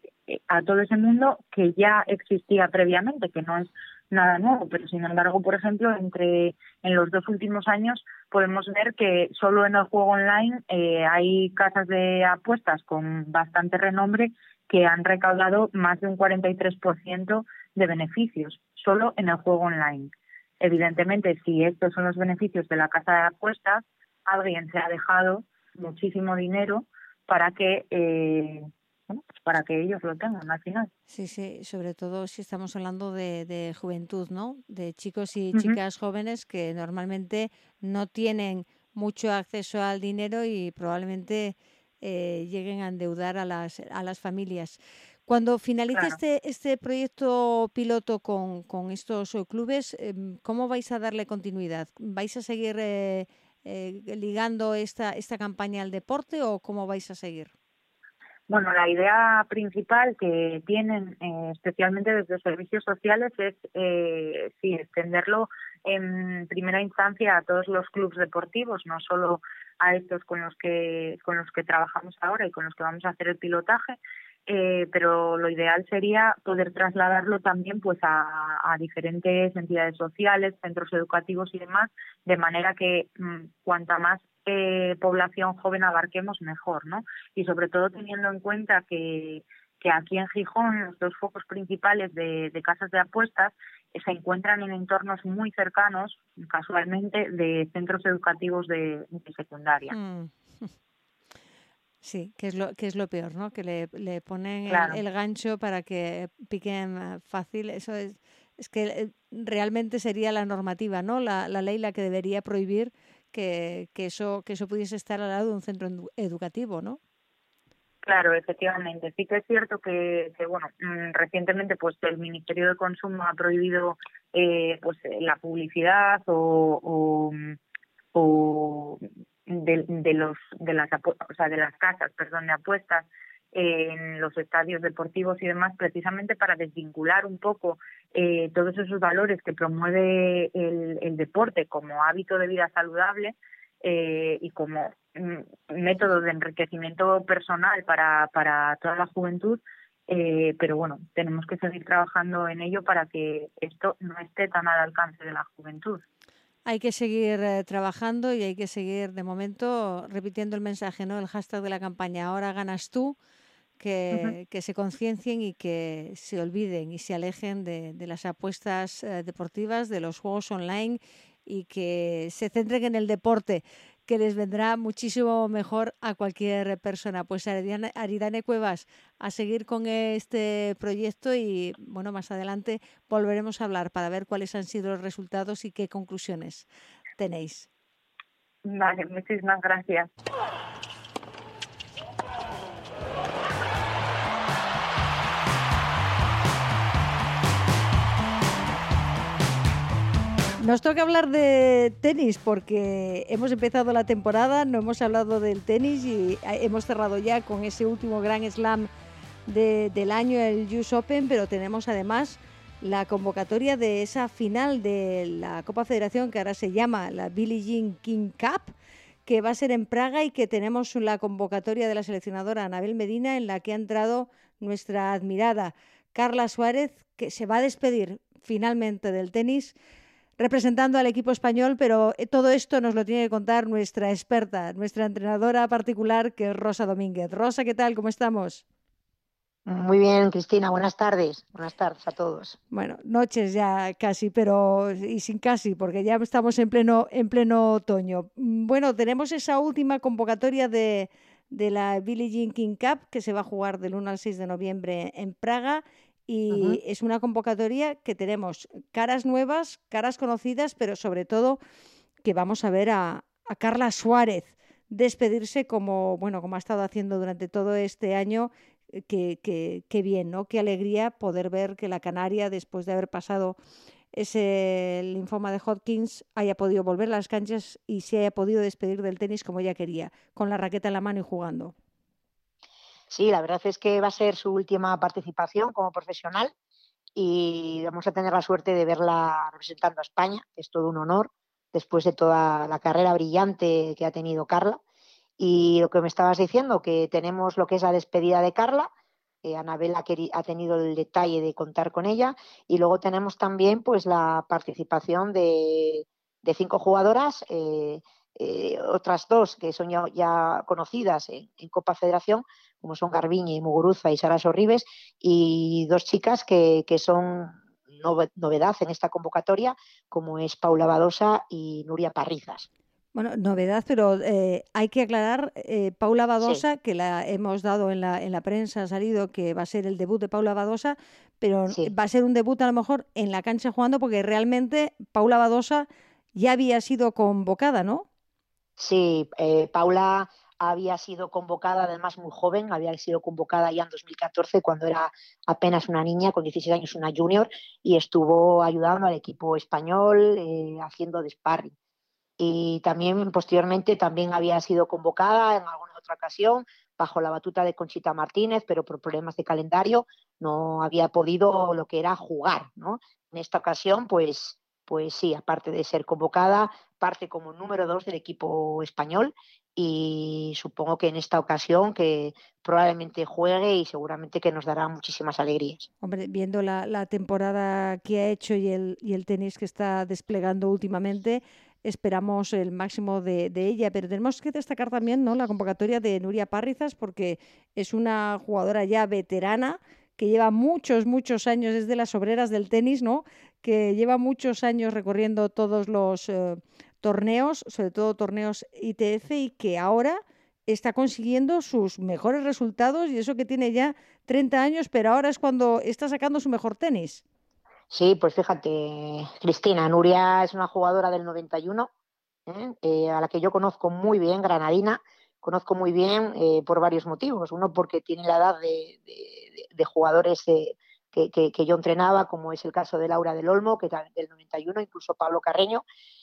a todo ese mundo que ya existía previamente, que no es nada nuevo, pero sin embargo, por ejemplo, entre en los dos últimos años podemos ver que solo en el juego online eh, hay casas de apuestas con bastante renombre que han recaudado más de un cuarenta y tres por ciento de beneficios, solo en el juego online. Evidentemente, si estos son los beneficios de la casa de apuestas, alguien se ha dejado muchísimo dinero para que eh, Bueno, pues para que ellos lo tengan al final. Sí, sí, sobre todo si estamos hablando de, de juventud, ¿no? De chicos y chicas uh-huh. jóvenes que normalmente no tienen mucho acceso al dinero y probablemente eh, lleguen a endeudar a las a las familias. Cuando finalice claro. este este proyecto piloto con, con estos clubes, eh, ¿cómo vais a darle continuidad? ¿Vais a seguir eh, eh, ligando esta esta campaña al deporte o cómo vais a seguir? Bueno, la idea principal que tienen, eh, especialmente desde servicios sociales, es eh, sí, extenderlo en primera instancia a todos los clubes deportivos, no solo a estos con los que con los que trabajamos ahora y con los que vamos a hacer el pilotaje, eh, pero lo ideal sería poder trasladarlo también pues a, a diferentes entidades sociales, centros educativos y demás, de manera que mmm, cuanta más Eh, población joven abarquemos mejor, ¿no? Y sobre todo teniendo en cuenta que, que aquí en Gijón los dos focos principales de, de casas de apuestas eh, se encuentran en entornos muy cercanos, casualmente, de centros educativos de, de secundaria. Mm. Sí, que es lo que es lo peor, ¿no? Que le, le ponen claro. el, el gancho para que piquen fácil. Eso es, es que realmente sería la normativa, ¿no? La, la ley la que debería prohibir que, que eso que eso pudiese estar al lado de un centro educativo, ¿no? Claro, efectivamente. Sí que es cierto que, que bueno, recientemente pues el Ministerio de Consumo ha prohibido eh, pues la publicidad o, o, o de, de los de las o sea de las casas, perdón, de apuestas en los estadios deportivos y demás, precisamente para desvincular un poco eh, todos esos valores que promueve el, el deporte como hábito de vida saludable eh, y como mm, método de enriquecimiento personal para, para toda la juventud, eh, pero bueno, tenemos que seguir trabajando en ello para que esto no esté tan al alcance de la juventud. Hay que seguir eh, trabajando y hay que seguir, de momento, repitiendo el mensaje, ¿no? El hashtag de la campaña, ahora ganas tú, que, uh-huh. que se conciencien y que se olviden y se alejen de, de las apuestas eh, deportivas, de los juegos online y que se centren en el deporte, que les vendrá muchísimo mejor a cualquier persona. Pues Aridane, Aridane Cuevas, a seguir con este proyecto y bueno, más adelante volveremos a hablar para ver cuáles han sido los resultados y qué conclusiones tenéis. Vale, muchísimas gracias. Nos toca hablar de tenis porque hemos empezado la temporada, no hemos hablado del tenis y hemos cerrado ya con ese último Grand Slam de, del año, el U S Open, pero tenemos además la convocatoria de esa final de la Copa Federación, que ahora se llama la Billie Jean King Cup, que va a ser en Praga, y que tenemos la convocatoria de la seleccionadora Anabel Medina, en la que ha entrado nuestra admirada Carla Suárez, que se va a despedir finalmente del tenis representando al equipo español, pero todo esto nos lo tiene que contar nuestra experta, nuestra entrenadora particular, que es Rosa Domínguez. Rosa, ¿qué tal? ¿Cómo estamos? Muy bien, Cristina, buenas tardes. Buenas tardes a todos. Bueno, noches ya casi, pero y sin casi, porque ya estamos en pleno, en pleno otoño. Bueno, tenemos esa última convocatoria de, de la Billie Jean King Cup, que se va a jugar del uno al seis de noviembre en Praga, y uh-huh. es una convocatoria que tenemos caras nuevas, caras conocidas, pero sobre todo que vamos a ver a, a Carla Suárez despedirse como, bueno, como ha estado haciendo durante todo este año. Qué que, que bien, ¿no? Qué alegría poder ver que la canaria, después de haber pasado ese linfoma de Hodgkin, haya podido volver a las canchas y se haya podido despedir del tenis como ella quería, con la raqueta en la mano y jugando. Sí, la verdad es que va a ser su última participación como profesional y vamos a tener la suerte de verla representando a España, que es todo un honor, después de toda la carrera brillante que ha tenido Carla. Y lo que me estabas diciendo, que tenemos lo que es la despedida de Carla, eh, Anabel ha, queri- ha tenido el detalle de contar con ella, y luego tenemos también pues la participación de, de cinco jugadoras, eh, eh, otras dos que son ya, ya conocidas en, en Copa Federación, como son Garbiñe, Muguruza y Sara Sorribes, y dos chicas que, que son novedad en esta convocatoria, como es Paula Badosa y Nuria Parrizas. Bueno, novedad, pero eh, hay que aclarar, eh, Paula Badosa, sí. que la hemos dado en la, en la prensa, ha salido que va a ser el debut de Paula Badosa, pero sí. va a ser un debut a lo mejor en la cancha jugando, porque realmente Paula Badosa ya había sido convocada, ¿no? Sí, eh, Paula había sido convocada, además muy joven, había sido convocada ya en dos mil catorce, cuando era apenas una niña, con dieciséis años, una junior, y estuvo ayudando al equipo español eh, haciendo de sparring. Y también posteriormente también había sido convocada en alguna otra ocasión bajo la batuta de Conchita Martínez, pero por problemas de calendario no había podido lo que era jugar, ¿no? En esta ocasión, pues, pues sí, aparte de ser convocada, parte como número dos del equipo español, y supongo que en esta ocasión que probablemente juegue y seguramente que nos dará muchísimas alegrías. Hombre, viendo la, la temporada que ha hecho y el, y el tenis que está desplegando últimamente, esperamos el máximo de, de ella, pero tenemos que destacar también, ¿no?, la convocatoria de Nuria Parrizas, porque es una jugadora ya veterana que lleva muchos, muchos años, desde las obreras del tenis, ¿no?, que lleva muchos años recorriendo todos los eh, torneos, sobre todo torneos I T F, y que ahora está consiguiendo sus mejores resultados, y eso que tiene ya treinta años, pero ahora es cuando está sacando su mejor tenis. Sí, pues fíjate, Cristina, Nuria es una jugadora del noventa y uno, ¿eh? Eh, a la que yo conozco muy bien, granadina, conozco muy bien eh, por varios motivos. Uno, porque tiene la edad de, de, de jugadores eh, que, que, que yo entrenaba, como es el caso de Laura del Olmo, que es del noventa y uno, incluso Pablo Carreño,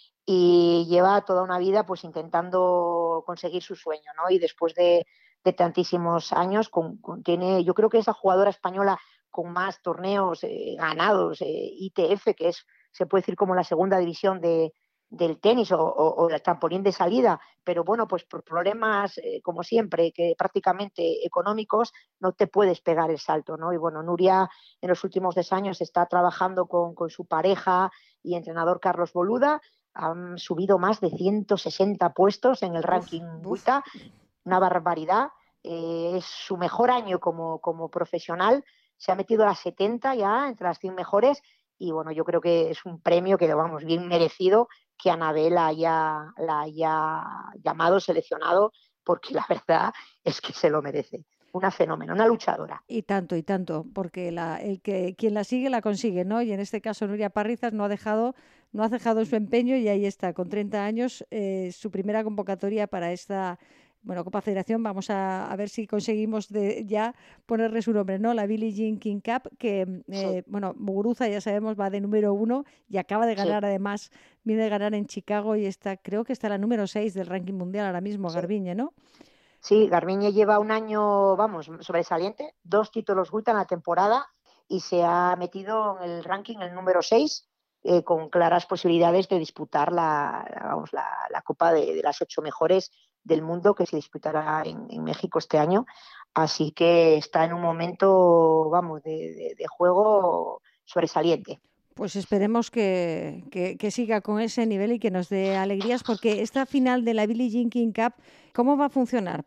y lleva toda una vida pues intentando conseguir su sueño, ¿no? Y después de, de tantísimos años, con, con, tiene, yo creo que es la jugadora española con más torneos eh, ganados, eh, I T F, que es, se puede decir, como la segunda división de, del tenis o, o, o el trampolín de salida, pero bueno, pues por problemas, eh, como siempre, que prácticamente económicos, no te puedes pegar el salto, ¿no? Y bueno, Nuria en los últimos dos años está trabajando con, con su pareja y entrenador Carlos Boluda, han subido más de ciento sesenta puestos en el ranking WTA, una barbaridad, eh, es su mejor año como, como profesional, se ha metido a las setenta ya, entre las cien mejores, y bueno, yo creo que es un premio que, vamos, bien merecido que Anabel la haya, la haya llamado, seleccionado, porque la verdad es que se lo merece. Una fenómeno, una luchadora. Y tanto, y tanto, porque la, el que quien la sigue la consigue, ¿no? Y en este caso Nuria Parrizas no ha dejado, no ha dejado su empeño, y ahí está, con treinta años, eh, su primera convocatoria para esta bueno, Copa Federación, vamos a, a ver si conseguimos de, ya ponerle su nombre, ¿no? La Billie Jean King Cup, que, eh, sí. bueno, Muguruza, ya sabemos, va de número uno y acaba de ganar, sí. además, viene de ganar en Chicago y está, creo que está la número seis del ranking mundial ahora mismo, sí. Garbiñe, ¿no? Sí, Garbiñe lleva un año, vamos, sobresaliente, dos títulos Wuta en la temporada y se ha metido en el ranking el número seis, eh, con claras posibilidades de disputar la, vamos, la, la Copa de, de las ocho mejores del mundo que se disputará en, en México este año. Así que está en un momento, vamos, de, de, de juego sobresaliente. Pues esperemos que, que, que siga con ese nivel y que nos dé alegrías, porque esta final de la Billie Jean King Cup, ¿cómo va a funcionar?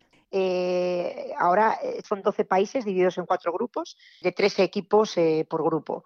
Eh, ahora son doce países divididos en cuatro grupos, de trece equipos eh, por grupo.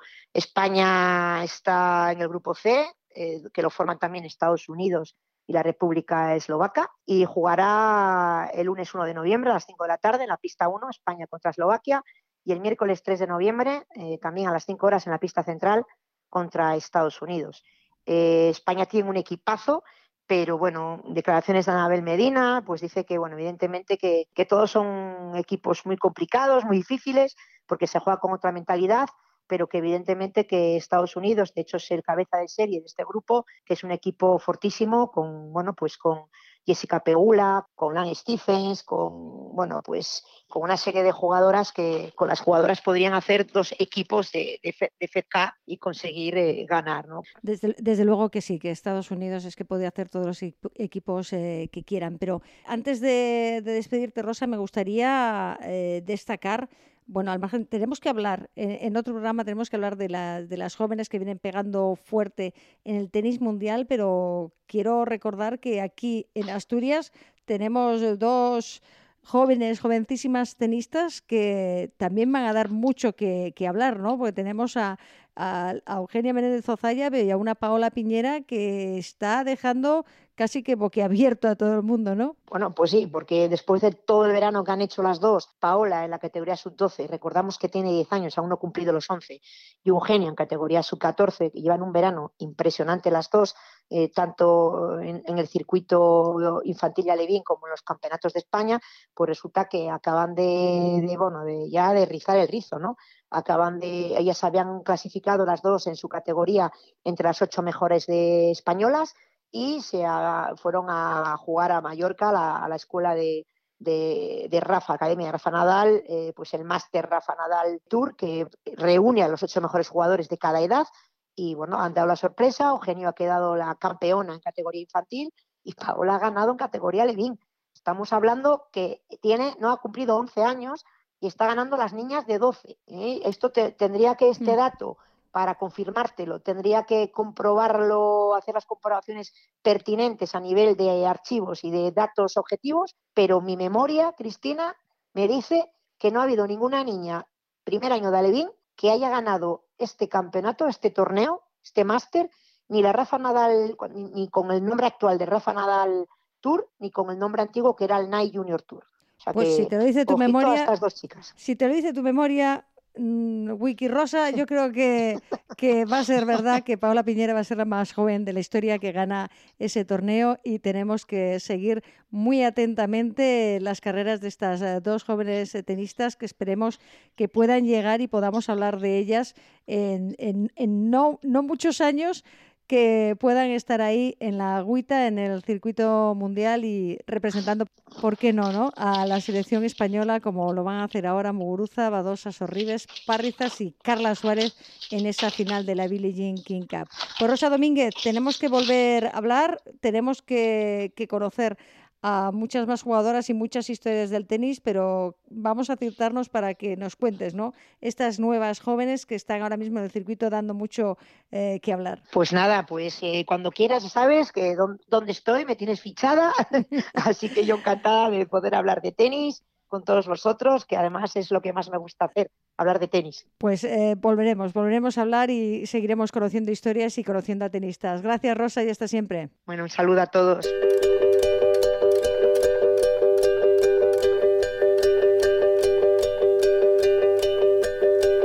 España está en el grupo C, eh, que lo forman también Estados Unidos y la República Eslovaca, y jugará el lunes uno de noviembre a las cinco de la tarde en la pista uno, España contra Eslovaquia, y el miércoles tres de noviembre, eh, también a las cinco horas en la pista central, contra Estados Unidos. Eh, España tiene un equipazo, pero bueno, declaraciones de Anabel Medina, pues dice que, bueno, evidentemente que, que todos son equipos muy complicados, muy difíciles, porque se juega con otra mentalidad, pero que evidentemente que Estados Unidos, de hecho es el cabeza de serie de este grupo, que es un equipo fortísimo, con, bueno, pues con Jessica Pegula, con Lane Stephens, con, bueno, pues con una serie de jugadoras que con las jugadoras podrían hacer dos equipos de, de, de F E D Cup y conseguir eh, ganar, ¿no? Desde, desde luego que sí, que Estados Unidos es que puede hacer todos los equipos eh, que quieran, pero antes de, de despedirte, Rosa, me gustaría eh, destacar. Bueno, al margen, tenemos que hablar, eh, en otro programa tenemos que hablar de, la, de las jóvenes que vienen pegando fuerte en el tenis mundial, pero quiero recordar que aquí en Asturias tenemos dos jóvenes, jovencísimas tenistas que también van a dar mucho que, que hablar, ¿no? Porque tenemos a, a, a Eugenia Menéndez Ozaya y a una Paola Piñera que está dejando casi que boquiabierto a todo el mundo, ¿no? Bueno, pues sí, porque después de todo el verano que han hecho las dos, Paola en la categoría sub doce, recordamos que tiene diez años, aún no ha cumplido los once, y Eugenia en categoría sub catorce, que llevan un verano impresionante las dos, eh, tanto en, en el circuito infantil y alevín como en los campeonatos de España, pues resulta que acaban de, de bueno, de ya de rizar el rizo, ¿no? Acaban de, ellas habían clasificado las dos en su categoría entre las ocho mejores de españolas, y se a, fueron a jugar a Mallorca, a la, a la escuela de, de, de Rafa, Academia de Rafa Nadal, eh, pues el Máster Rafa Nadal Tour, que reúne a los ocho mejores jugadores de cada edad, y bueno, han dado la sorpresa. Eugenio ha quedado la campeona en categoría infantil y Paola ha ganado en categoría Levín. Estamos hablando que tiene, no ha cumplido once años y está ganando las niñas de doce. ¿eh? Esto te, tendría que este dato, para confirmártelo, tendría que comprobarlo, hacer las comprobaciones pertinentes a nivel de archivos y de datos objetivos, pero mi memoria, Cristina, me dice que no ha habido ninguna niña primer año de alevín que haya ganado este campeonato, este torneo, este máster, ni la Rafa Nadal, ni, ni con el nombre actual de Rafa Nadal Tour, ni con el nombre antiguo que era el Nike Junior Tour. O sea, pues que, si te lo dice tu memoria, a estas dos chicas. Si te lo dice tu memoria, Wiki Rosa, yo creo que, que va a ser verdad que Paola Piñera va a ser la más joven de la historia que gana ese torneo, y tenemos que seguir muy atentamente las carreras de estas dos jóvenes tenistas, que esperemos que puedan llegar y podamos hablar de ellas en, en, en no, no muchos años, que puedan estar ahí en la agüita, en el circuito mundial y representando, ¿por qué no, no?, a la selección española, como lo van a hacer ahora Muguruza, Badosa, Sorribes, Parrizas y Carla Suárez en esa final de la Billie Jean King Cup. Pues Rosa Domínguez, tenemos que volver a hablar, tenemos que, que conocer a muchas más jugadoras y muchas historias del tenis, pero vamos a citarnos para que nos cuentes, ¿no?, estas nuevas jóvenes que están ahora mismo en el circuito dando mucho eh, que hablar. Pues nada, pues eh, cuando quieras, sabes que dónde estoy, me tienes fichada, así que yo encantada de poder hablar de tenis con todos vosotros, que además es lo que más me gusta hacer, hablar de tenis. Pues eh, volveremos, volveremos a hablar y seguiremos conociendo historias y conociendo a tenistas. Gracias, Rosa, y hasta siempre. Bueno, un saludo a todos.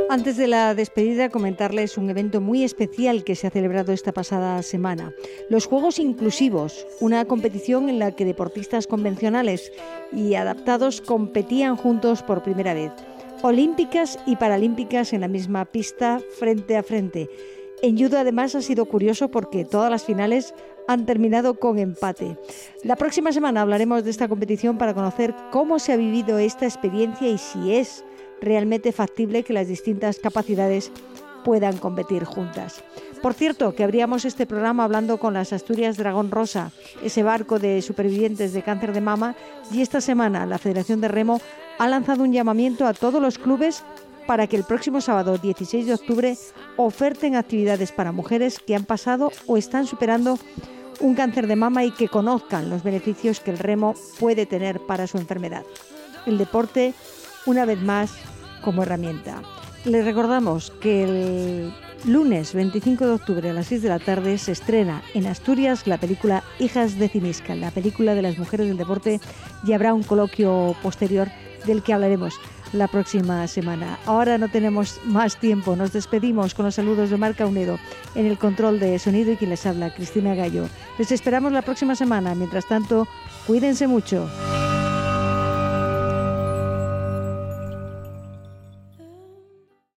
Antes de la despedida, comentarles un evento muy especial que se ha celebrado esta pasada semana. Los Juegos Inclusivos, una competición en la que deportistas convencionales y adaptados competían juntos por primera vez. Olímpicas y paralímpicas en la misma pista, frente a frente. En judo, además, ha sido curioso porque todas las finales han terminado con empate. La próxima semana hablaremos de esta competición para conocer cómo se ha vivido esta experiencia y si es realmente factible que las distintas capacidades puedan competir juntas. Por cierto, que abríamos este programa hablando con las Asturias Dragón Rosa, ese barco de supervivientes de cáncer de mama, y esta semana la Federación de Remo ha lanzado un llamamiento a todos los clubes para que el próximo sábado dieciséis de octubre oferten actividades para mujeres que han pasado o están superando un cáncer de mama y que conozcan los beneficios que el remo puede tener para su enfermedad. El deporte, una vez más, como herramienta. Les recordamos que el lunes veinticinco de octubre a las seis de la tarde se estrena en Asturias la película Hijas de Cinisca, la película de las mujeres del deporte, y habrá un coloquio posterior del que hablaremos la próxima semana. Ahora no tenemos más tiempo, nos despedimos con los saludos de Marca Unedo en el control de sonido y quien les habla, Cristina Gallo. Les esperamos la próxima semana. Mientras tanto, cuídense mucho.